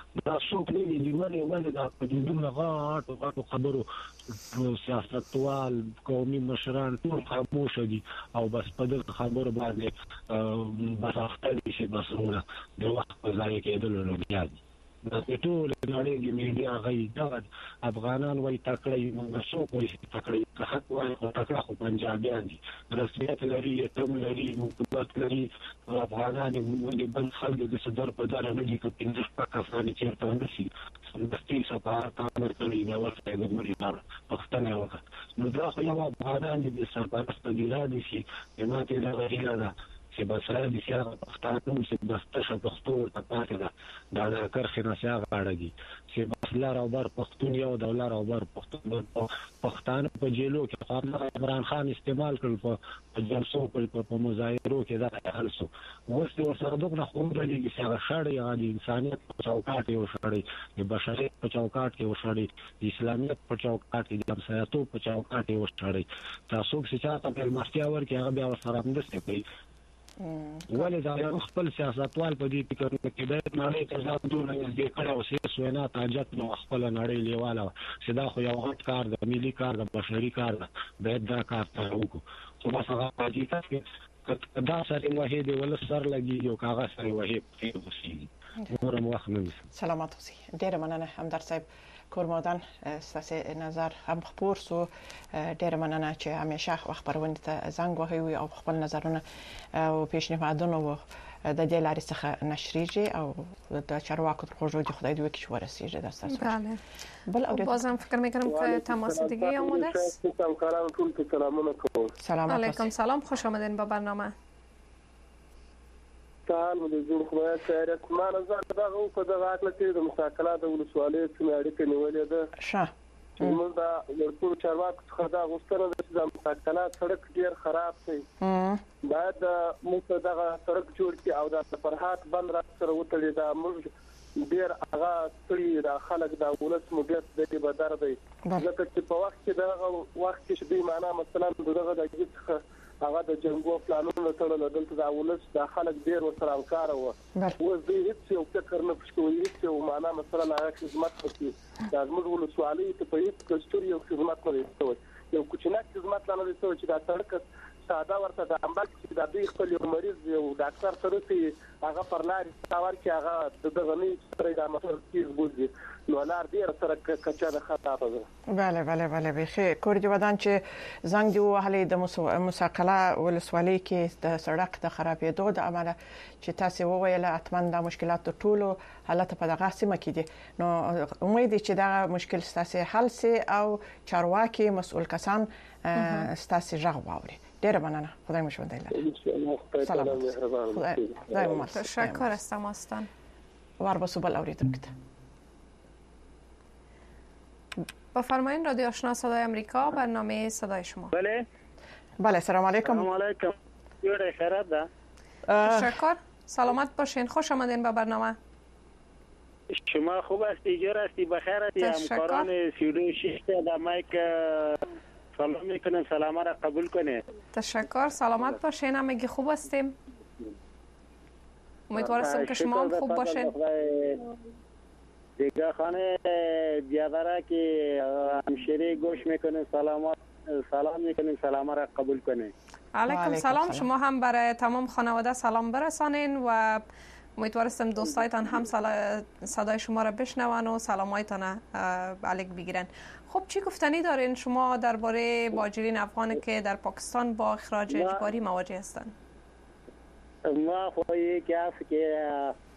دا څوک نه دي ولې ولې دا په دومره غاټو غاټو خبرو سیاستوال قومي مشران ټول خاموش دي او بس په دغه خبرو باندې بس اخته دي چې بس ورونه د وخت په ځای کېدل نو بیا دي د ټول نړۍ کې میډیا غي دا افغانان وایي تکړه موږ څوک وایي تکړه حق وایي او تکړه خو پنجابیان دي رسمیت لري تم لري حکومت لري افغانان موږ بل خلک د صدر په دار نه دي چې پنځه پاکستاني چیرته نشي سمدستي سفارت امر کوي نو ورته د مړي بار پښتنه وکړه نو دا خو یو افغانان دي سرپرست دي را دي چې ماته دا غوښتل ده چې بسره د سیاغه پښتانه چې بستشه پښتو ته پاتې ده دا د کرخې نه سیاغه اړهږي چې بس لر او بر پښتون یو د لر او بر پښتون پښتانه په جیلو کې خو عمران خان استعمال کړل په جلسو په مظاهرو کې دا حل شو اوس د ورسره دغه خو د دې سیاغه شړې د انسانیت په چوکاټ یو شړې د بشریت په چوکاټ کې وشړې د اسلامیت په چوکاټ کې د همسایتو په چوکاټ کې وشړې تاسو چې چاته په مستیا ورکې هغه بیا ورسره همداسې کوي ولې دا یو خپل سیاستوال په دې فکر کې د نړۍ ته ځان دونه نږدې کړی او سیاست وینا تاجت نو خپل نړۍ لیواله چې دا خو یو غټ کار د ملي کار د بشري کار ده باید دا کار ته وکړو خو بس هغه په حقیقت کې دا سره واحد ولس سر لګي یو کاغذ سره واحد په وسیله نور مو وخت نه سلامات اوسئ ډېر مننه همدرد صاحب کورمودان ستاسو نظر هم خبر سو ډېر مننه چې همیشه خبرونه ته زنګ وهي او خپل نظرونه او پیشنهادونه و د دې لارې څخه نشریږي او د چارواکو تر خوږو د خدای دوی کې ورسیږي د تاسو بله بل او بازم فکر میکنم که تماس دیگه آماده است همکاران ټول ته سلامونه کوم سلام علیکم سلام خوش آمدین به برنامه سهار مو د جوړ خدای خیرت ما نظر دغه په دغه اړه کې د مساکلات د ولسوالۍ څخه اړیکه نیولې ده ښه موږ دا ورکو چارواکو څخه دا غوښتنه ده چې د مساکلات سړک ډیر خراب دی باید موږ دغه سړک جوړ کړي او د فرحات بند را سره وتړي دا موږ ډیر هغه ستړي دا خلک دا ولس مو ډیر د بدر دی ځکه چې په وخت کې دغه وخت کې دوی معنا مثلا دغه د څخه هغه د جنگو پلانونو تړل دلته دا ولس د خلک ډیر ورسره همکار وو او دوی هیڅ یو فکر نه پښتو هیڅ یو معنا مثلا هغه خدمت کوي دا موږ ولسوالۍ ته په هیڅ کستور یو خدمت نه کوي یو کوچنی خدمت نه لري چې دا سړک ساده ورته د امبل چې د دوی خپل یو مریض یو ډاکټر سره چې هغه پر لاري تاور کې هغه د دغه نه سره د موټر کیز بوزي نو لار ډیر سره کچا د خطا ده بله بله بله بخیر کور دی ودان چې زنګ دی وهلې د مساقله ولسوالۍ کې د سړک د خرابېدو د عمله چې تاسو وویل اتمن د مشکلات ټولو حالت په دغه سیمه کې دي نو امید چې دا مشکل ستاسو حل سي او چارواکي مسؤل کسان ستاسو ژغ واوري ډیر مننه خدای مو ژوندی لري سلام خدای مو تشکر از تماستان وار به صبح اوریدونکو بفرمایید رادیو آشنا صدای آمریکا برنامه صدای شما بله بله سلام علیکم سلام علیکم جوړه خیرات ده تشکر سلامت باشین خوش آمدین به برنامه شما خوب هستی جور هستی بخیر هستی همکاران سیدو شیشته در مایک سلام میکنم سلام را قبول کنه تشکر سلامت باشین همگی خوب هستیم امیدوارم که شما هم خوب باشین دیگه خانه بیادره که همشیره گوش میکنه سلامات سلام میکنیم سلام را قبول کنه علیکم سلام شما هم برای تمام خانواده سلام برسانین و امیدوارم دوستایتان هم صدای شما را بشنون و سلامایتان علیک بگیرن. خب چی گفتنی دارین شما درباره مهاجرین افغان که در پاکستان با اخراج اجباری مواجه هستند؟ ما خواهی که هست که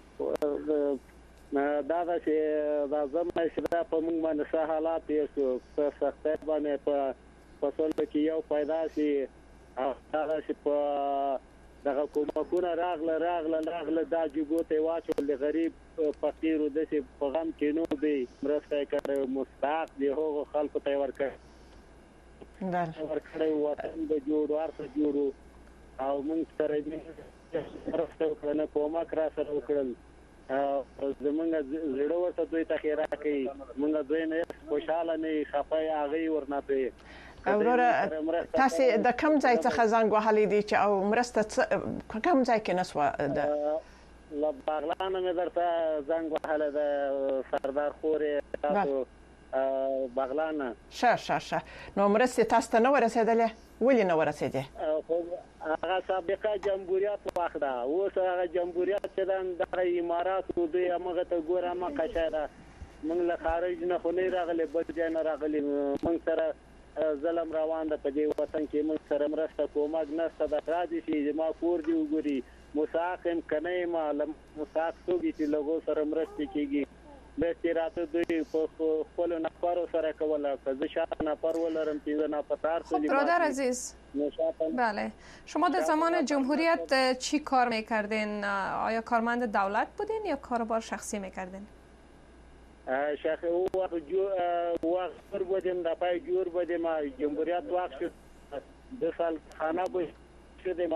دا دا چې دا زموږ شدا په موږ باندې څه حالات یې سو په سختۍ باندې په فصل کې یو پیدا شي او دا چې په دغه کومکونه راغله راغله راغله دا جګو ته واچول د غریب فقیر د چې په غم کې نو دی مرسته کوي مستحق دی هغه خلکو ته ورکړي بله ورکړي وطن د جوړ ورته جوړو او موږ سره دې مرسته وکړنه کومک را سره وکړل زمونږ زړه ورته دوی ته خیره کوي مونږ دوی نه خوشاله نه خفای هغه ورنه پی اوره تاسو د کم ځای څخه زنګ وهلې دي چې او مرسته کم ځای کې نسو د له بغلان مې درته زنګ وهله د سردار خورې تاسو بغلان شه شه شه نو مرستې تاسو ته نه ورسېدلې ولې نه ورسېدې خو هغه سابقه جمهوریت وخت ده اوس هغه جمهوریت چې د امارات دوی هغه ته ګوره ما قشره موږ له خارج نه خو نه راغلي بل ځای نه راغلي موږ سره ظلم روان ده په دې وطن کې موږ سره مرسته کومک نشته د راځي چې ما کور دی وګوري مساقم کنه ما مساق توګي چې لغو سره مرسته کیږي به تیراته دوی په خپل نفر سره کوله که شاته نفر ولرم چې نه پتار خب برادر عزیز بله شما در زمان جمهوریت چی کار میکردین؟ آیا کارمند دولت بودین یا کاربار شخصی میکردین؟ شخصی او وقت جو وقت بودیم در پای جور بودیم جمهوریت وقت شد دو سال خانه بود شدیم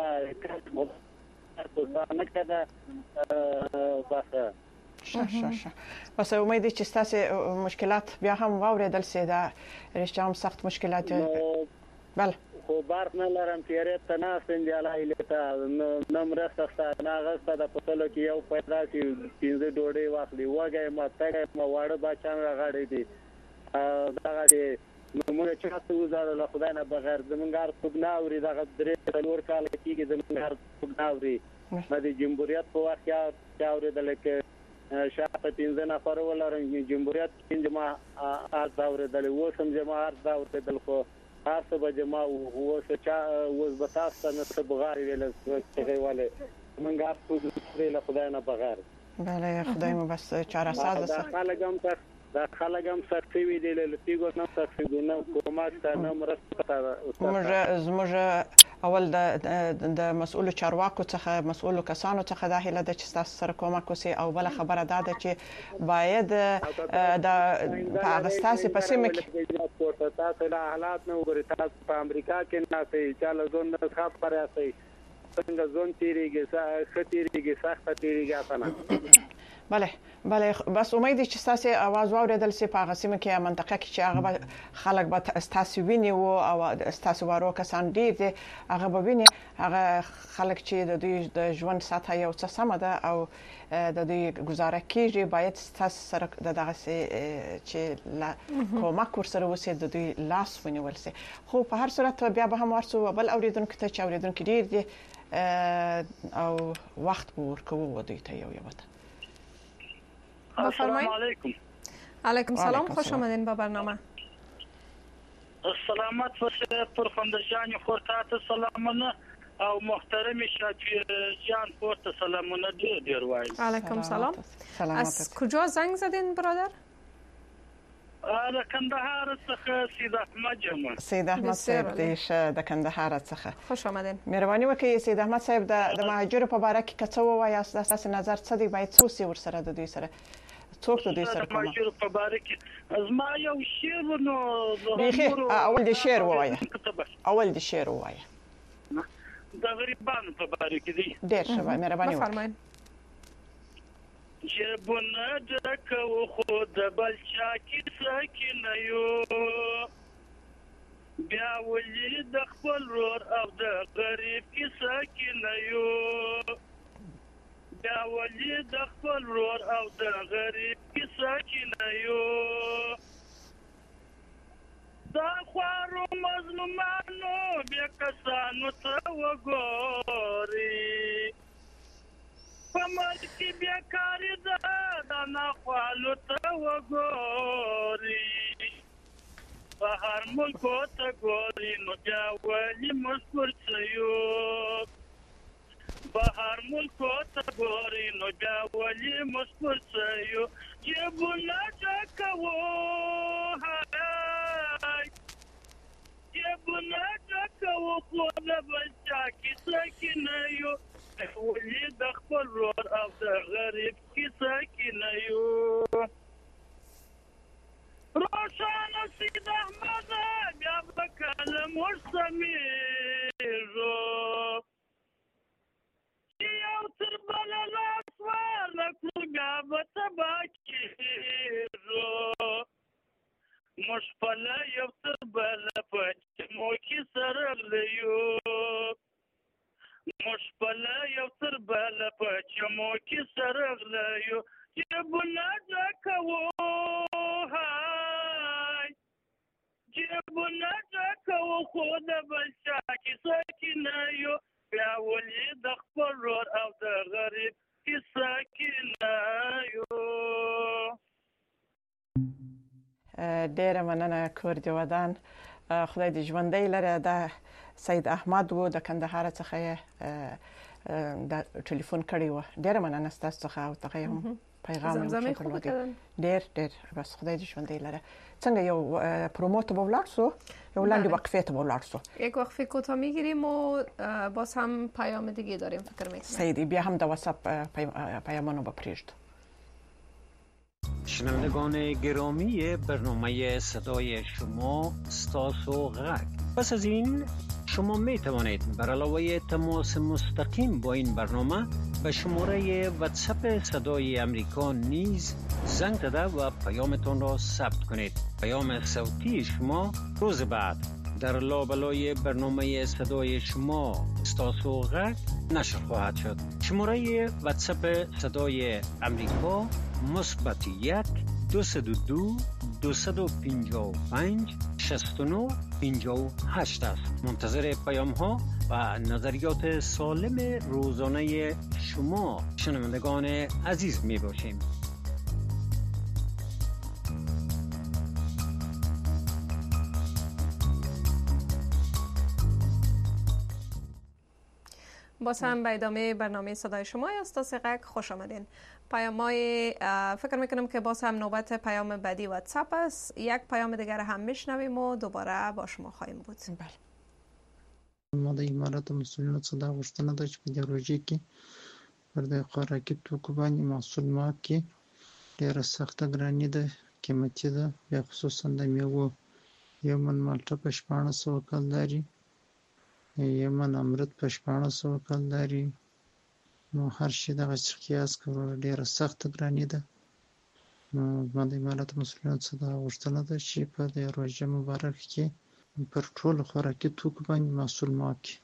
نه کده بس شه شه شه بس امید چې تاسو مشکلات بیا هم واوریدل سي دا رښتیا هم سخت مشکلات بله خو بارت نه لرم تیرې ته نه سندیالای لته نو مرسته نه غسته د پتلو کې یو پیدا چې پینځه ډوډۍ واخلي وګای ما ته ما واړه بچان راغړې دي دا دې نو موږ چې تاسو وزاره له خدای نه بغیر زمونږ څوک نه اوري دا درې څلور کال کېږي زمونږ څوک نه اوري د جمهوریت په وخت کې اورېدل کې شاته پینځه نفر ولرم جمهوریت کې ما ارز اورېدل و سم جما ارز اورېدل خو تاسو به جما و سچا و بتاسو نه څه بغیر ویل څه والے موږ تاسو له خدای نه بغیر بله خدای مو بس چاره ساز ده خلګم ته دا خلګم سختي وی دی له تیګو نه سختي نه کومه ته نه مرسته موږ زموږ اول د د مسؤل چارواکو څخه مسؤل کسانو څخه د هله د چې تاسو سره کومک وسی او بل خبره ده چې باید د پاکستان په سیمه کې تاسو له حالات نه وګورئ تاسو په امریکا کې نه سي چاله زون نه خبره اسي څنګه زون تیریږي ختیریږي سخت تیریږي اسانه بله بله بس امید چې تاسو आवाज واوریدل سي په غسیمه کې منطقه کې چې هغه خلک به تاسو ویني او تاسو ورو کسان ډیر دي هغه به ویني هغه خلک چې د دوی د ژوند سطح یو څه سم ده او د دوی گزاره کیږي باید تاسو سره دغه چې لا کومک ورسره وسي د دوی لاس ونیول سي خو په هر صورت بیا به هم ورسو بل اوریدونکو ته چې اوریدونکو ډیر دي او وخت ورکوو دوی ته یو یو السلام علیکم علیکم سلام خوش آمدین به برنامه سلامت باشه پرخنده جان خورتات سلامونه او محترم شفیع جان خورت سلامونه دیر دیر وای علیکم سلام از کجا زنگ زدین برادر؟ د کندهار څخه سید احمد جمع سید احمد صاحب دیش د کندهار څخه خوش آمدین مهرباني وکړئ سید احمد صاحب د مهاجرو په اړه کې څه وایاست تاسو نظر څه دی باید څه ور سره د دوی سره څوک د دوی سره کوم مهاجرو په اړه کې ازما یو شعر نو بیخي اول د شعر وایي اول د شعر وایي د غریبانو په اړه کې دی ډیر ښه مهرباني وکړئ جبونه ډکو خو د بل چا کیسه کې نه یو بیا ولې د خپل رور او د غریب کیسه کې نه یو بیا ولې د خپل رور او د غریب کیسه کې نه یو دا خوارو مظلومانو بیا کسانو ته وګوري پمر کی بیکاری دا دا نخوالو تا وگوری بہر ملکو تا گوری نو بیا ولی مسکر سیو بہر ملکو تا گوری نو بیا ولی مسکر سیو جبو نجا کوا ہائی جبو نجا کوا خود بچا کی سکنیو ولې د خپل رور او د غریب کیسه کې نه یو روشانه سید احمد بیا به کله موږ سمیږو چې یو تر بله لاس ورنکړو بیا به تباه کېږو موږ خپله یو تر بله په چمو کې سره لیو مشپله یو تر بل په چمو کې تغلیو جبنا ځکوو هاي جبنا ځکوو خو د بل چا کیسه کې نه یو بیا ولې د خپل ورور او د غریب کیسه کې نه یو. ډیره مننه کور دې ودان. خدای دې ژوندی لره. دا سید احمد و د کندهار څخه د ټلیفون کړی و. ډیره مننه ستاسو څخه او ته هم پیغام زمزمه خوب کردن. ډیر ډیر بس خدای دې ژوندی لره. څنګه یو پروموت به ولاړ سو یو لاندې وقفه ته ولاړ سو. یک وقفه کوتاه میگیریم و باز هم پیام دیگه داریم فکر میکنم. سیدی بیا هم د واتساپ پیامونو بپریشت. شنوندگان گرامی برنامه صدای شما ستاسو غک. پس از این شما می توانید بر علاوه تماس مستقیم با این برنامه به شماره واتساپ صدای امریکا نیز زنگ زده و پیامتان را ثبت کنید. پیام صوتی شما روز بعد در لابلای برنامه صدای شما ستاسو غک نشر خواهد شد. شماره واتساپ صدای امریکا مثبت یک دوصد و دو دوصد و پنجاه و پنج شصت و نه پنجاه و هشت است. منتظر پیام ها و نظریات سالم روزانه شما شنوندگان عزیز می باشیم. باز هم به ادامه برنامه صدای شما استاد غک خوش آمدین. پیام‌های فکر میکنم که باز هم نوبت پیام بعدی واتساپ است. یک پیام دیگر هم میشنویم و دوباره با شما خواهیم بود. بله. ما د امارات مسئولینو څخه دا غوښتنه ده چې په دې پروژې کې پر د خوراکي توکو باندې محصول مات کې ډېره سخته ګراني ده، قیمتي ده، بیا خصوصا د میوو یو من مالټه په شپاړس سوه کلداري، یو من امرود په شپاړس سوه کلداري، نو هر شي دغه چې قیاس کړو ډېره سخته ګراني ده. نو ما د امارات مسئولینو څخه دا غوښتنه ده چې په دې روژه مبارک کې پر ټولو خوراکي توکو باندې محصول مات کړي.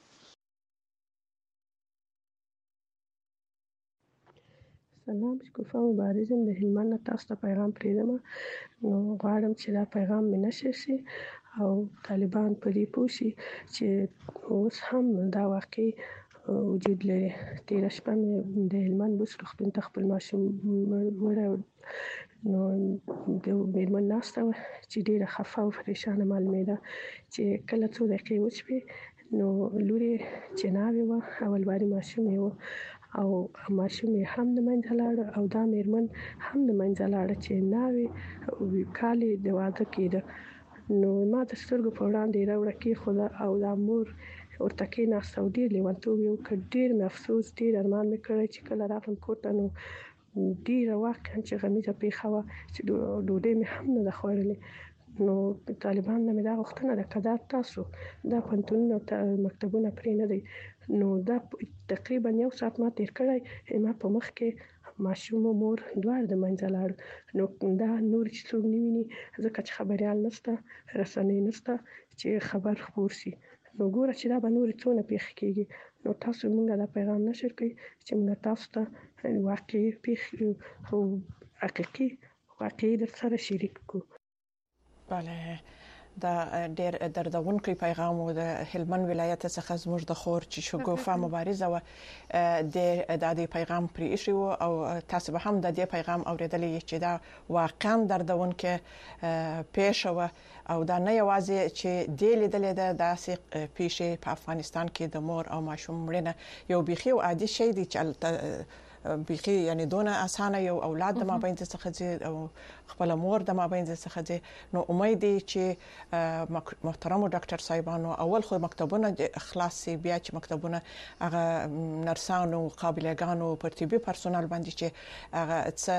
سلام، شکوفا مبارزم د هلمند نه تاسو ته پیغام پرېږدم. نو غواړم چې دا پیغام مې نشر شي او طالبان په دې پوه شي چې اوس هم دا واقع وجود لري. تېره شپه مې د هلمند بوس روغتون ته خپل ماشوم وړی، نو د مېرمن ناسته وه چې ډېره خفه او پریشانه معلومېده چې کله څو دقیقې وشوې نو لور یې چې ناوې وه، اول باري ماشوم یې وه او ماشوم یې هم د منځه لاړه او دا مېرمن هم د منځه لاړه چې ناوې کال یې د واده کېده. نو ما د سترګو په وړاندې راوړه کېښوده او دا مور ورته کېناسته او ډېر لیونتوب یې وکړ. ډېر مې افسوس، ډېر ارمان مې کړی چې کله راغلم کور ته نو ډېره واقعا چې غمیزه پېښه وه چې ډوډۍ مې هم نه ده خوړلې. نو طالبان نه مې دا غوښتنه ده که دا تاسو دا پوهنتونونه او مکتبونه پرې نه دی، نو دا تقریبا یو ساعت ما تېر کړی، ما په مخ کې ماشوم او مور دواړه د منځه لاړو. نو دا نور چې څوک نه ویني ځکه چې خبریال نشته، رسنۍ نشته چې خبر خپور شي. نو ګوره چې دا به نورې څونه پېښې کېږي. نو تاسو مونږ دا پیغام نشر کړئ چې مونږ تاسو ته واقعي پېښې او حقیقي واقعي در سره شریک کړو. بله، دا ډېر دردونکی پیغام و. د هلمند ولایت څخه زموږ د خور چې شګوفه مبارزه وه د دې پیغام پرې ایښی و او تاسو به هم د دې پیغام اورېدلی چې دا واقعا دردونکې پیښه وه او دا نه یوازې چې دې لیدلې ده، داسې پیښې په افغانستان کې د مور او ماشوم مړینه یو بیخي او عادي شی دی چې بیخي یعنی دونه اسانه یو اولاد د مابین څخه ځي او خپل مور د مابین څخه ځي. نو امید دی چې محترم ډاکټر صاحبانو اول خو مکتبونه خلاص سي، بیا چې مکتبونه هغه نرسانو قابلیتګانو پر طبي پرسونل باندې چې هغه څه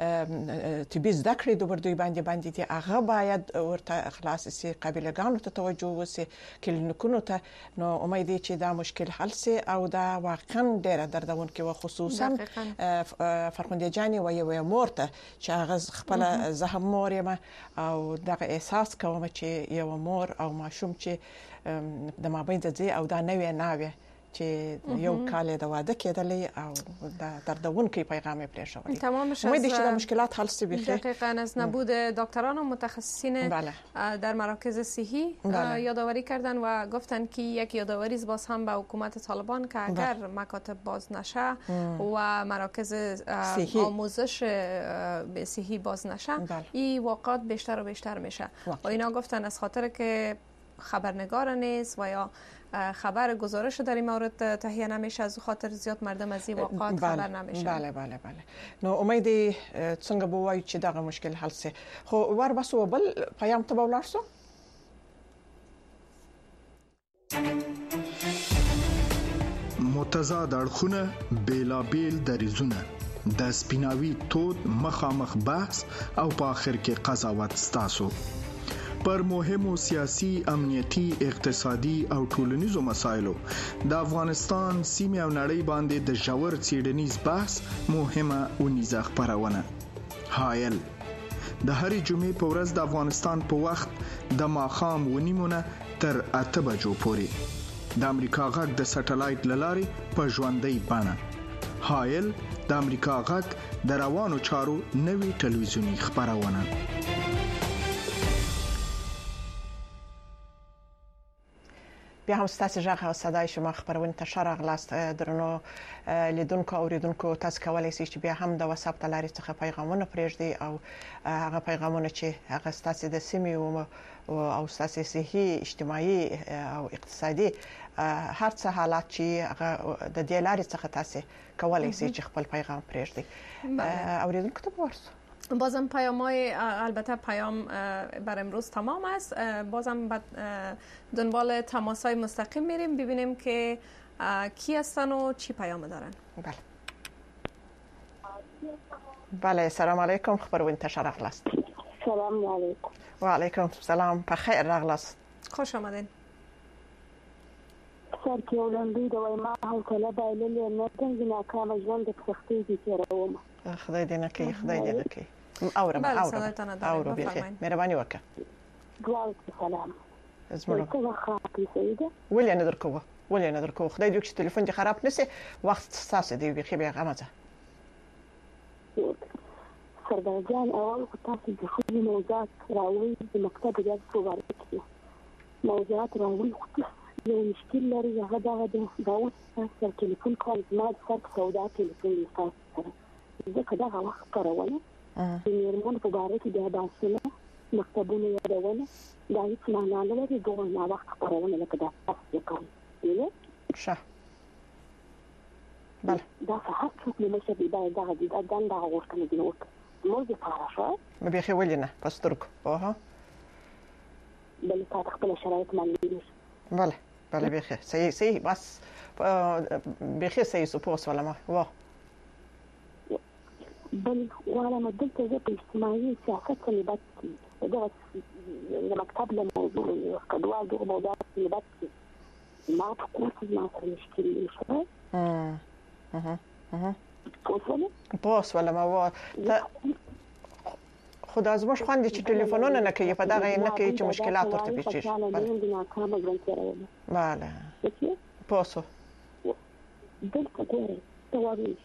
طبي زده کړې د بردوی باندې باندې دي هغه باید ورته خلاص سي، قابلیتګانو ته توجه وسي، کلینیکونو ته. نو امید دی چې دا مشکل حل سي او دا واقعا ډېره دردونکې و، خصوصا فرخنده جاني و یو مور ته چې هغه خپل زه هم مور یم او دغه احساس کوم چې یو مور او ماشوم چې د مابین ځي او دا نوې ناوې چې یو کال د واده کېدلې او د دردونکي پیغام یې پرېښودلی. تمامش امید است که مشکلات حل شد. دقیقاً از نبود دکتران و متخصصین بله. در مراکز صحی بله. یادآوری کردن و گفتن که یک یادآوری باز هم به حکومت طالبان که اگر بله. مکاتب باز نشه و مراکز صحی. آموزش صحی باز نشه بله. این واقعات بیشتر و بیشتر میشه و اینا گفتن از خاطر که خبرنگار نیست و یا خبر گزارش در این مورد تهیه نمیشه از خاطر زیاد مردم از این واقعات بله. خبر نمیشه. بله بله بله. نو امیدی څنګه به وایو چې دغه مشکل حل شي. خو ور بسو بل پیام ته به ولاړ سو. متضاد اړخونه بیلابیل دریزونه د سپیناوي تود مخامخ بحث او په اخر کې قضاوت ستاسو پر مهمو سیاسي، امنیتي، اقتصادي او ټولنیزو مسایلو د افغانستان سیمه او نړۍ باندې د ژور څېړنیز بحث مهمه ونیزه خبرونه. حایل د هرې جمعې په ورځ د افغانستان په وخت د ماښام ونیمونه تر اته بجو پورې د امریکا غږ د سټلایټ لارې په ژوندۍ بڼه. حایل د امریکا غږ د روانو چارو نوي ټلویزیونی خبرونه. بیا هم ستاسو ژغ او صداي شما خبرونه ته شرغ لاست درنو لیدونکو او ریدونکو تاسو کولای شئ چې بیا هم د واتساپ تلاري څخه پیغامونه پرېږدي او هغه پیغامونه چې هغه ستاسو د سیمې او ستاسو صحي اجتماعي او اقتصادي هر څه حالات چې هغه د دې لارې څخه تاسو کولای شئ چې خپل پیغام پرېږدي. او ریدونکو ته ورسو بازم پیام های البته پیام بر امروز تمام است. بازم دنبال تماس های مستقیم میریم ببینیم که کی هستن و چی پیام دارن. بله بله سلام علیکم خبرونه تشرف است. سلام علیکم. و علیکم سلام بخیر راغلاست. خوش آمدین. سر کې ولندې د وای ما حوصله بایللې نه څنګه ناکامه ژوند د سختۍ دي تیروم. خدای دې نه کوي خدای دې نه کوي. اورم اورم اورم بخیر مهرباني وکړه. دعا سلام. زمرو. څنګه خاطی سیده؟ ولې نه درکوه ولې نه درکوه خدای دې چې تلیفون دې خراب نشي وخت ستاسو دی بخیر بیا غمزه. سردار جان اول خو تاسو د خپل موضوعات راوړي د مکتب د صوباري کې موضوعات راوړي یو مشکل لري هغه دا د داوود سره ټلیفون کول ما سره سودا ټلیفون تاسو سره ځکه دا وخت کارونه د میرمن په باره کې د باسنه مکتبونه یادونه دا هیڅ معنا نه لري دوه ما وخت کارونه لکه دا تاسو کوي یې ښه بله دا هر څوک نه شي دا دا دا دا ورته نه دی وکړ موږ فارغ شو ما بيخي ولينا باسترك اها بل تاع خپل شرایط باندې بله بله بيخي سي سي بس بيخي سي سوبوس ولا ما وا بل ولا ما دلت زي اجتماعي سياسات اللي بس ده المكتب لموضوع قدوة دو موضوع اللي بس ما تقول ما مشكلة شو امم اها اها وصلت بوس ولا ما هو خود از مش خواندی چې ټلیفونونه نه کوي په دغه نه کوي چې مشکلات ورته پیښیږي بله پوسو دلته ګوره تواري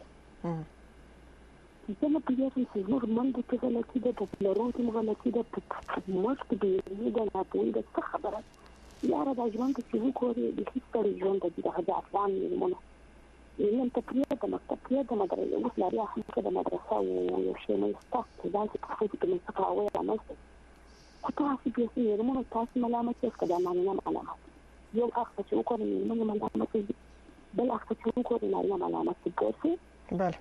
زه په دې کې چې نور منډه کې غلطي ده په لروتي غلطي ده په مشت دی دا نه پوي د څه خبره یاره دا ژوند چې وګوري د هیڅ ژوند د دغه افغان ملمنه یې تقریبا د مکتب د مدرسې اوس لري هم د مدرسې او شی مې ستاسو د داسې په څه کې مې څه راوي رامسته خو تاسو به یې یې تاسو ملامت یې کړه معنی نه ملامت یو اخ چې وکړم یې ملامت بل اخ چې وکړم نه ملامت ګورسي بله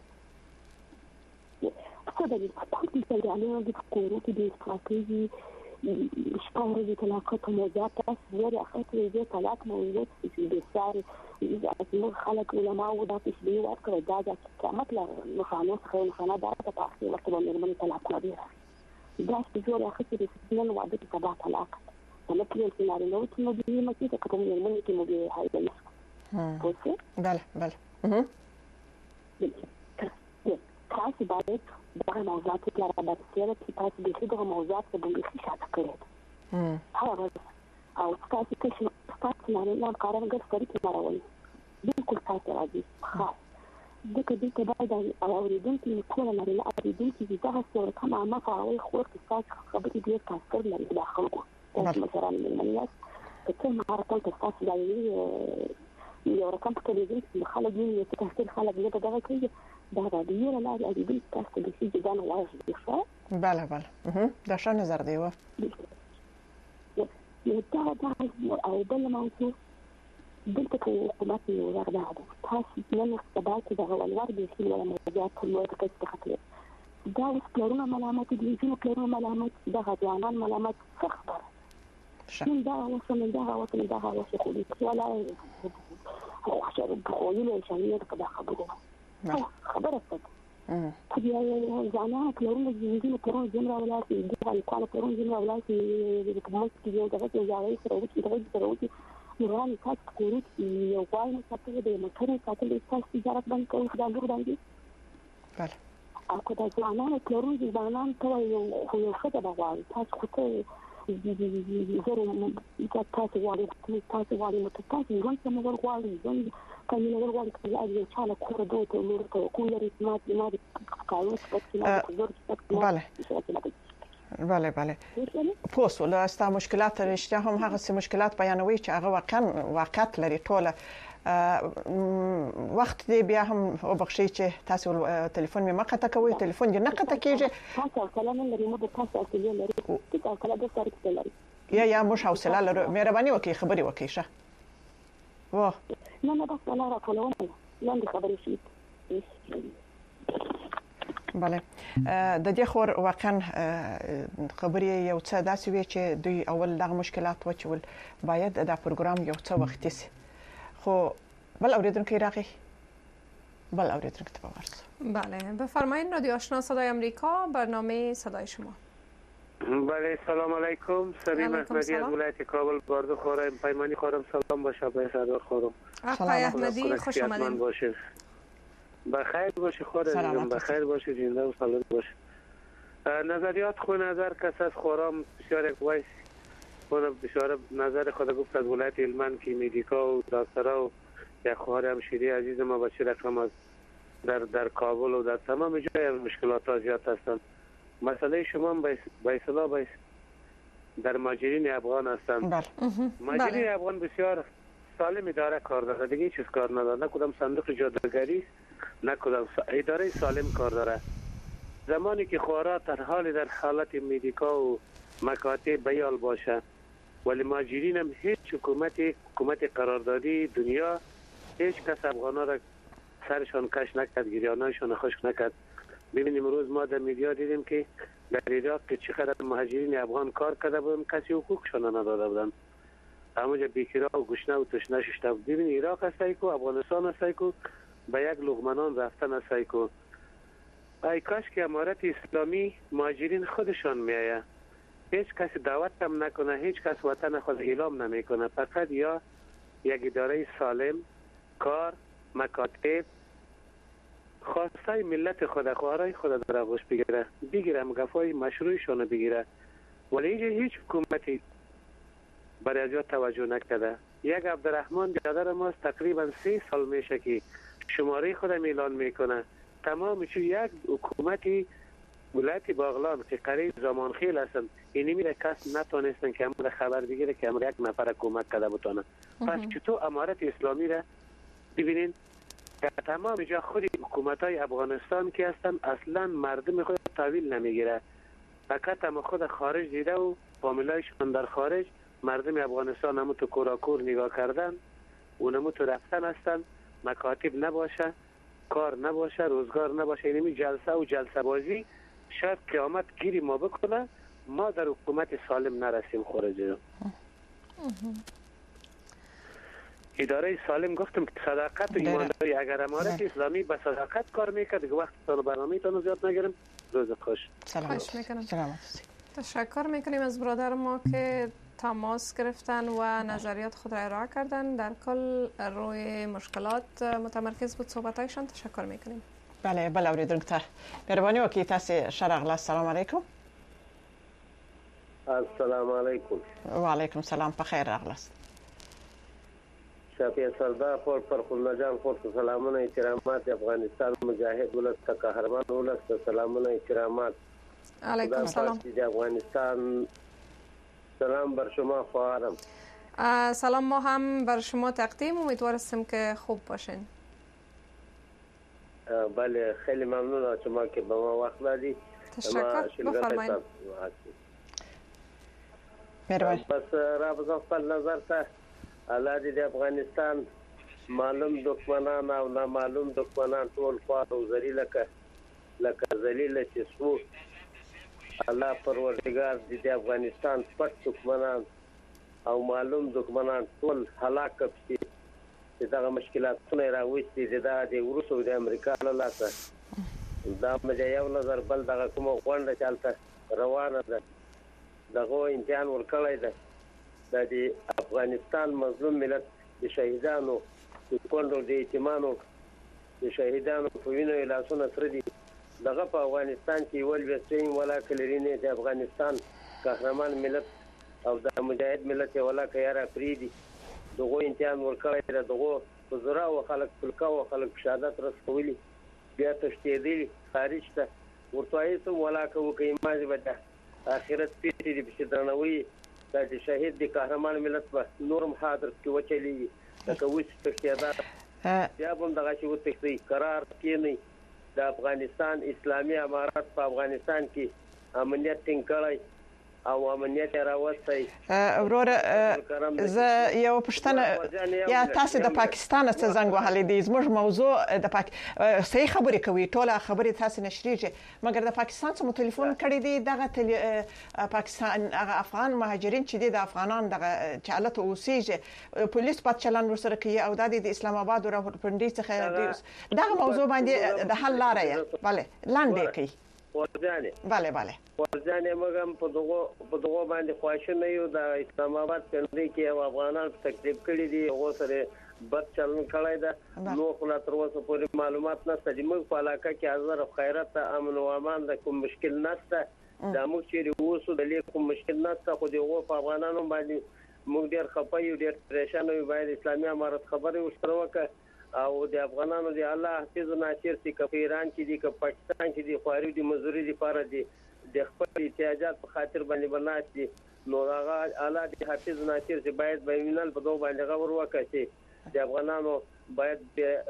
څه د دې په تاسو کې د د کورو کې د استراتیژي شپاره د طلاقات موضوعات زیات اخته دې طلاق موضوع چې د ساري موږ خلک علماء او د تشبيه ورکړه دا د قیامت له مخانه خو خانه دا په تاسو ورته باندې من طلاق لري دا چې جوړه اخته د سنن واده کې تبع طلاق نو په دې سيناريو نو چې نو دې مکه ته کوم یو من کې مو به هاي ها بله بله اها تاسو باید دغه موضوعات لپاره برسېره چې تاسو به دغه موضوعات په بلخي شاته کړئ. هغه او تاسو چې تاسو نه نه کارونه ګرځي کې راوړي. بالکل تاسو راځي خاص دغه دې ته باید اوریدونکو ټول لري نه اوریدونکو چې دا څه کوم عامه فعال خو تاسو خبرې ډیر تاثیر لري د خلکو تاسو مثلا مليات کته مهارت تاسو دایي یو رقم په تلویزیون کې خلک یې تاسو خلک یې دغه کوي دا د یو لارې اوریدل تاسو د شي ځان واجب ښه بله بله دا ښه نظر دی و نو دا دا او بل موضوع دلته په حکومت یو ورغله ده تاسو نن سبا کې د غوړوار د شي ولا موضوعات په لور کې تخطي دا اوس پلرونه ملامت دي چې پلرونه ملامت د غوړوان ملامت څه خبره من دا وصل دا وصل دا وصل خولي ولا هو عشان بقولوا عشان يركب خبره خبره طب يا زعما كلهم جيجين كلهم جمره ولا في دغه كانوا كلهم جمره ولا في كموس کې یو دغه ځای سره وتی دغه سره وتی نوراني تاسو کوی یو وایي چې د مکرې ساتل تاسو تجارت باندې کوي خدای ګور باندې بله او کله ځوانان کلهم ځوانان ته یو خو یو څه د غواړي تاسو خو زرو تاسو وایي تاسو وایي متاسف ځان څه مګر غواړي ځان کله نو غواړي چې اجازه چاله کوړه دوی ته نور ته کوی لري سمات ما کارو څه بله بله بله پوس ولا است مشکلات رشته هم هغه سه مشکلات بیانوي چې هغه واقعا واقعیت لري ټوله وخت دی بیا هم او بخشي چې تاسو ټلیفون می مقطع کوي ټلیفون دې نه قطع کیږي تاسو کلام لري مو تاسو کله لري تاسو کله د سره کې لري یا یا مش حوصله لرو مهرباني وکي خبري وکي شه واه نه نه بس ولا راکولونه لاندې خبرې شي بله د دې خور واقعا خبرې یو څه داسې وی چې دوی اول دغه مشکلات وچول باید دا پروګرام یو څه وخت سي خو بل اوریدونکو راغی بل اوریدونکو ته ورس بله بفرمایید رادیو آشنا صدای آمریکا برنامه صدای شما بله سلام علیکم سلیم احمدی از ولایت کابل باردو خورم پیمانی خورم سلام باشه آقای سردار خورم آقای احمدی خوش آمدید باشه بخیر باشه خودتون بخیر باشه زنده و سالم باشه نظریات خو نظر کس از خورم بسیار یک وایس خود بسیار نظر خود گفت از ولایت هلمند که میدیکا و دکترا و یک خواهر همشیری عزیز ما بچه رقم از در در کابل و در تمام جای مشکلات ها زیاد هستند مسئله شما به اصطلاح در مهاجرین افغان هستند مهاجرین افغان بسیار سالم اداره کار داره دیگه چیز کار نداره نه کدام صندوق جادوگری نه کدام اداره سالم کار داره زمانی که خوارا در حال در حالت مدیکا و مکاتب بیال باشه ولی مهاجرین هم هیچ حکومت حکومت قراردادی دنیا هیچ کس افغانا را سرشان کش نکرد گریانایشان خشک نکرد. ببینیم روز ما در میدیا دیدیم که در عراق که چقدر مهاجرین افغان کار کرده بودن کسی حقوقشان نداده بودن همونجا بیکرا و گشنه و تشنه ششته بود. ببین عراق هستی که افغانستان هستی که به یک لقمنان رفتن هستی که ای کاش که امارت اسلامی مهاجرین خودشان میایه هیچ کسی دعوت هم نکنه هیچ کس وطن خود اعلام نمیکنه فقط یا یک اداره سالم کار مکاتب خواسته ملت خود خواهرای خود در آغوش بگیره بگیره مگفای مشروعشان بگیره ولی اینجا هیچ حکومتی برای از توجه نکرده. یک عبدالرحمن برادر ماست تقریبا سه سال میشه که شماره خودم اعلان میکنه تمام چون یک حکومتی ولایت باغلان که قریب زمانخیل هستن اینی میره کس نتونستن که امر خبر بگیره که امر یک نفر کمک کرده بتونه. پس چطور امارت اسلامی را ببینین که تمام جا خود حکومت های افغانستان که هستن اصلا مردم خود تحویل نمیگیره فقط هم خود خارج دیده و فامیلایشون در خارج مردم افغانستان همون تو کوراکور نگاه کردن اونمو تو رفتن هستن مکاتب نباشه کار نباشه روزگار نباشه اینمی جلسه و جلسه بازی شاید قیامت گیری ما بکنه ما در حکومت سالم نرسیم خارج رو. اداره سالم گفتم صداقت و ایمانداری اگر امارت اسلامی به صداقت کار میکرد که وقت تانو برنامه تانو زیاد نگیرم روز خوش خوش میکنم. تشکر میکنیم از برادر ما که تماس گرفتن و نظریات خود را ارائه کردن در کل روی مشکلات متمرکز بود صحبتایشان. تشکر میکنیم. بله بله اوریدونکو ته مهرباني وکړئ تاسو شرغله السلام علیکم. السلام علیکم. و علیکم السلام په خیر راغلاست. شفیع سردار خور فرخنده جان خور ته سلامونه احترامات افغانستان مجاهد ولس ته قهرمان ولس ته سلامونه احترامات علیکم سلام افغانستان سلام بر شما خواهرم. سلام ما هم بر شما تقدیم، امیدوار هستیم که خوب باشین. بله خیلی ممنون از شما که به ما وقت دادید. تشکر بفرمایید. مهربان. بس را به خپل نظر ته الله دې افغانستان معلوم دښمنان او نامعلوم دښمنان ټول خوار او ذلیل لکه لکه ذلیل چې سو الله پروردگار دې افغانستان پټ دښمنان او معلوم دښمنان ټول هلاک کړي چې دا مشکلاتونه راوستي دي د روس او د امریکا له لاسه. دا مې یو نظر بل دغه کومه غونډه چالته روانه ده دغه امتحان ورکړی ده د افغانستان مظلوم ملت د شهیدانو د کونډو د یتیمانو د شهیدانو په وینو لاسونه سره دي. دغه په افغانستان کې ول وسیم ولا کلرینه د افغانستان قهرمان ملت او د مجاهد ملت ولا کيرا فریدي دغه امتحان ورکړی ده. دغه وزرا او خلک فلکا او خلک شهادت رسولي بیا تشتیدي خارج ته ورتوي ته ولا کوي ماجه بده اخرت پیټي دي چې درنوي د شهید د قهرمان ملت په نورم حاضر کې وچلي دا کوي تشتیدات بیا هم دغه شی وتختی قرار کینی د افغانستان اسلامي امارات په افغانستان کې امنیت ټینګړی او امنیت راوستي. وروره زه یو پښتنه یا تاسو د پاکستان څخه زنګ وهلې دي زموږ موضوع د پاک صحیح خبرې کوي ټوله خبرې تاسو نشریږي مګر د پاکستان څخه ټلیفون کړی دی دغه پاکستان هغه افغان مهاجرین چې د افغانان دغه چالت اوسېږي پولیس په چلن ورسره کوي او د اسلام آباد او راپورپندې څخه دغه موضوع باندې د حل لارې bale لاندې کوي ورځانه bale bale ورځانه موږ په دغه په دغه باندې خوښ نه یو د اسلام آباد څنګه کې افغانان تکلیف کړي دي او سره بد چلن کړی دا نو خلا تر اوسه پورې معلومات نشته چې موږ په علاقه کې حاضر خیرات امن او امان د کوم مشکل نشته دا موږ چې اوسو د لیک کوم مشکل نشته خو دغه په افغانانو باندې موږ ډیر خپه یو ډیر پریشان یو باید اسلامي امارت خبرې وشتره وکړه او د افغانانو دی الله حافظ ناصر سي ک ایران کې دي ک پاکستان کې دي خواري دي مزوري دي لپاره دي د خپل احتیاجات په خاطر باندې بناسي نو هغه الله دی حافظ ناصر سي باید بینال په دوه باندې غوړ وکړي د افغانانو باید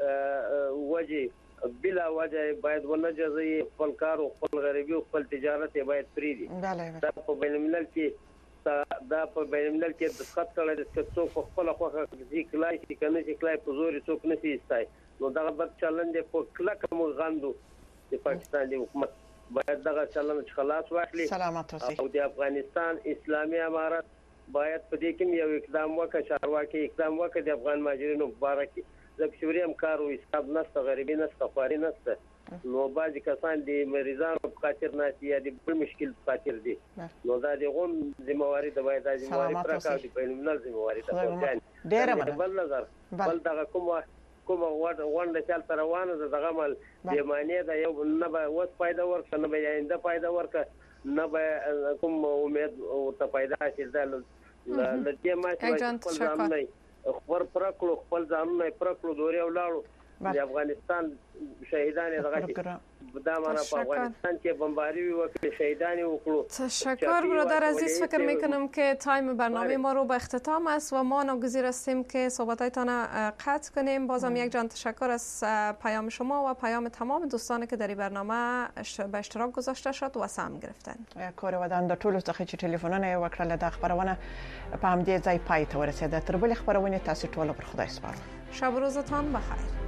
وجه بلا وجه باید ونجزي خپل کار او خپل غریبي او خپل تجارت باید فریدي دا په بین الملل کې دا په بین الملل کې د خط کړه د څو په خپل خوخه چې کلای چې کنه چې کلای په زور څوک نشي استای نو دا بد چلن دی په کلک مو غندو د پاکستان دی حکومت باید دا چلن خلاص واخلي او د افغانستان اسلامي امارت باید په دې کې یو اقدام وکړي چارواکي اقدام وکړي د افغان مهاجرینو مبارک زکه شوریم کار او حساب نشته غریبي نشته خواري نشته نو بعضی کسان د مریضانو په خاطر ناشي یا د بل مشکل په خاطر دي نو دا دغه ذمہواری د باید د ذمہواری پر کار دی په نل ذمہواری ته ځان ډیر مننه بل نظر بل دغه کومه کومه وړاندې چل تر روانه دغه مل د معنی دا یو نه به وس پیدا ورک نه به آینده پیدا ورک نه به کوم امید او ته پیدا شي دا لږه ما چې ځان نه خبر پرکلو خپل ځانونه پرکلو دوري ولاړو د افغانستان شهیدان دغه دا معنا په افغانستان کې بمباری وکړي شهیدانی وکړو. تشکر برادر عزیز، فکر میکنم که تایم برنامه ما رو به اختتام است و ما ناگزیر هستیم که صحبتایتان قطع کنیم. بازم یک جان تشکر از پیام شما و پیام تمام دوستانی که در این برنامه به اشتراک گذاشته شد و سهم گرفتن. کور ودان د ټولو څخه چې ټلیفونونه وکړل د خبرونه په همدې ځای پای ته ورسېده. تر بل خبرونه تاسو ټول پر خدای سپارو. شب و روزتان بخیر.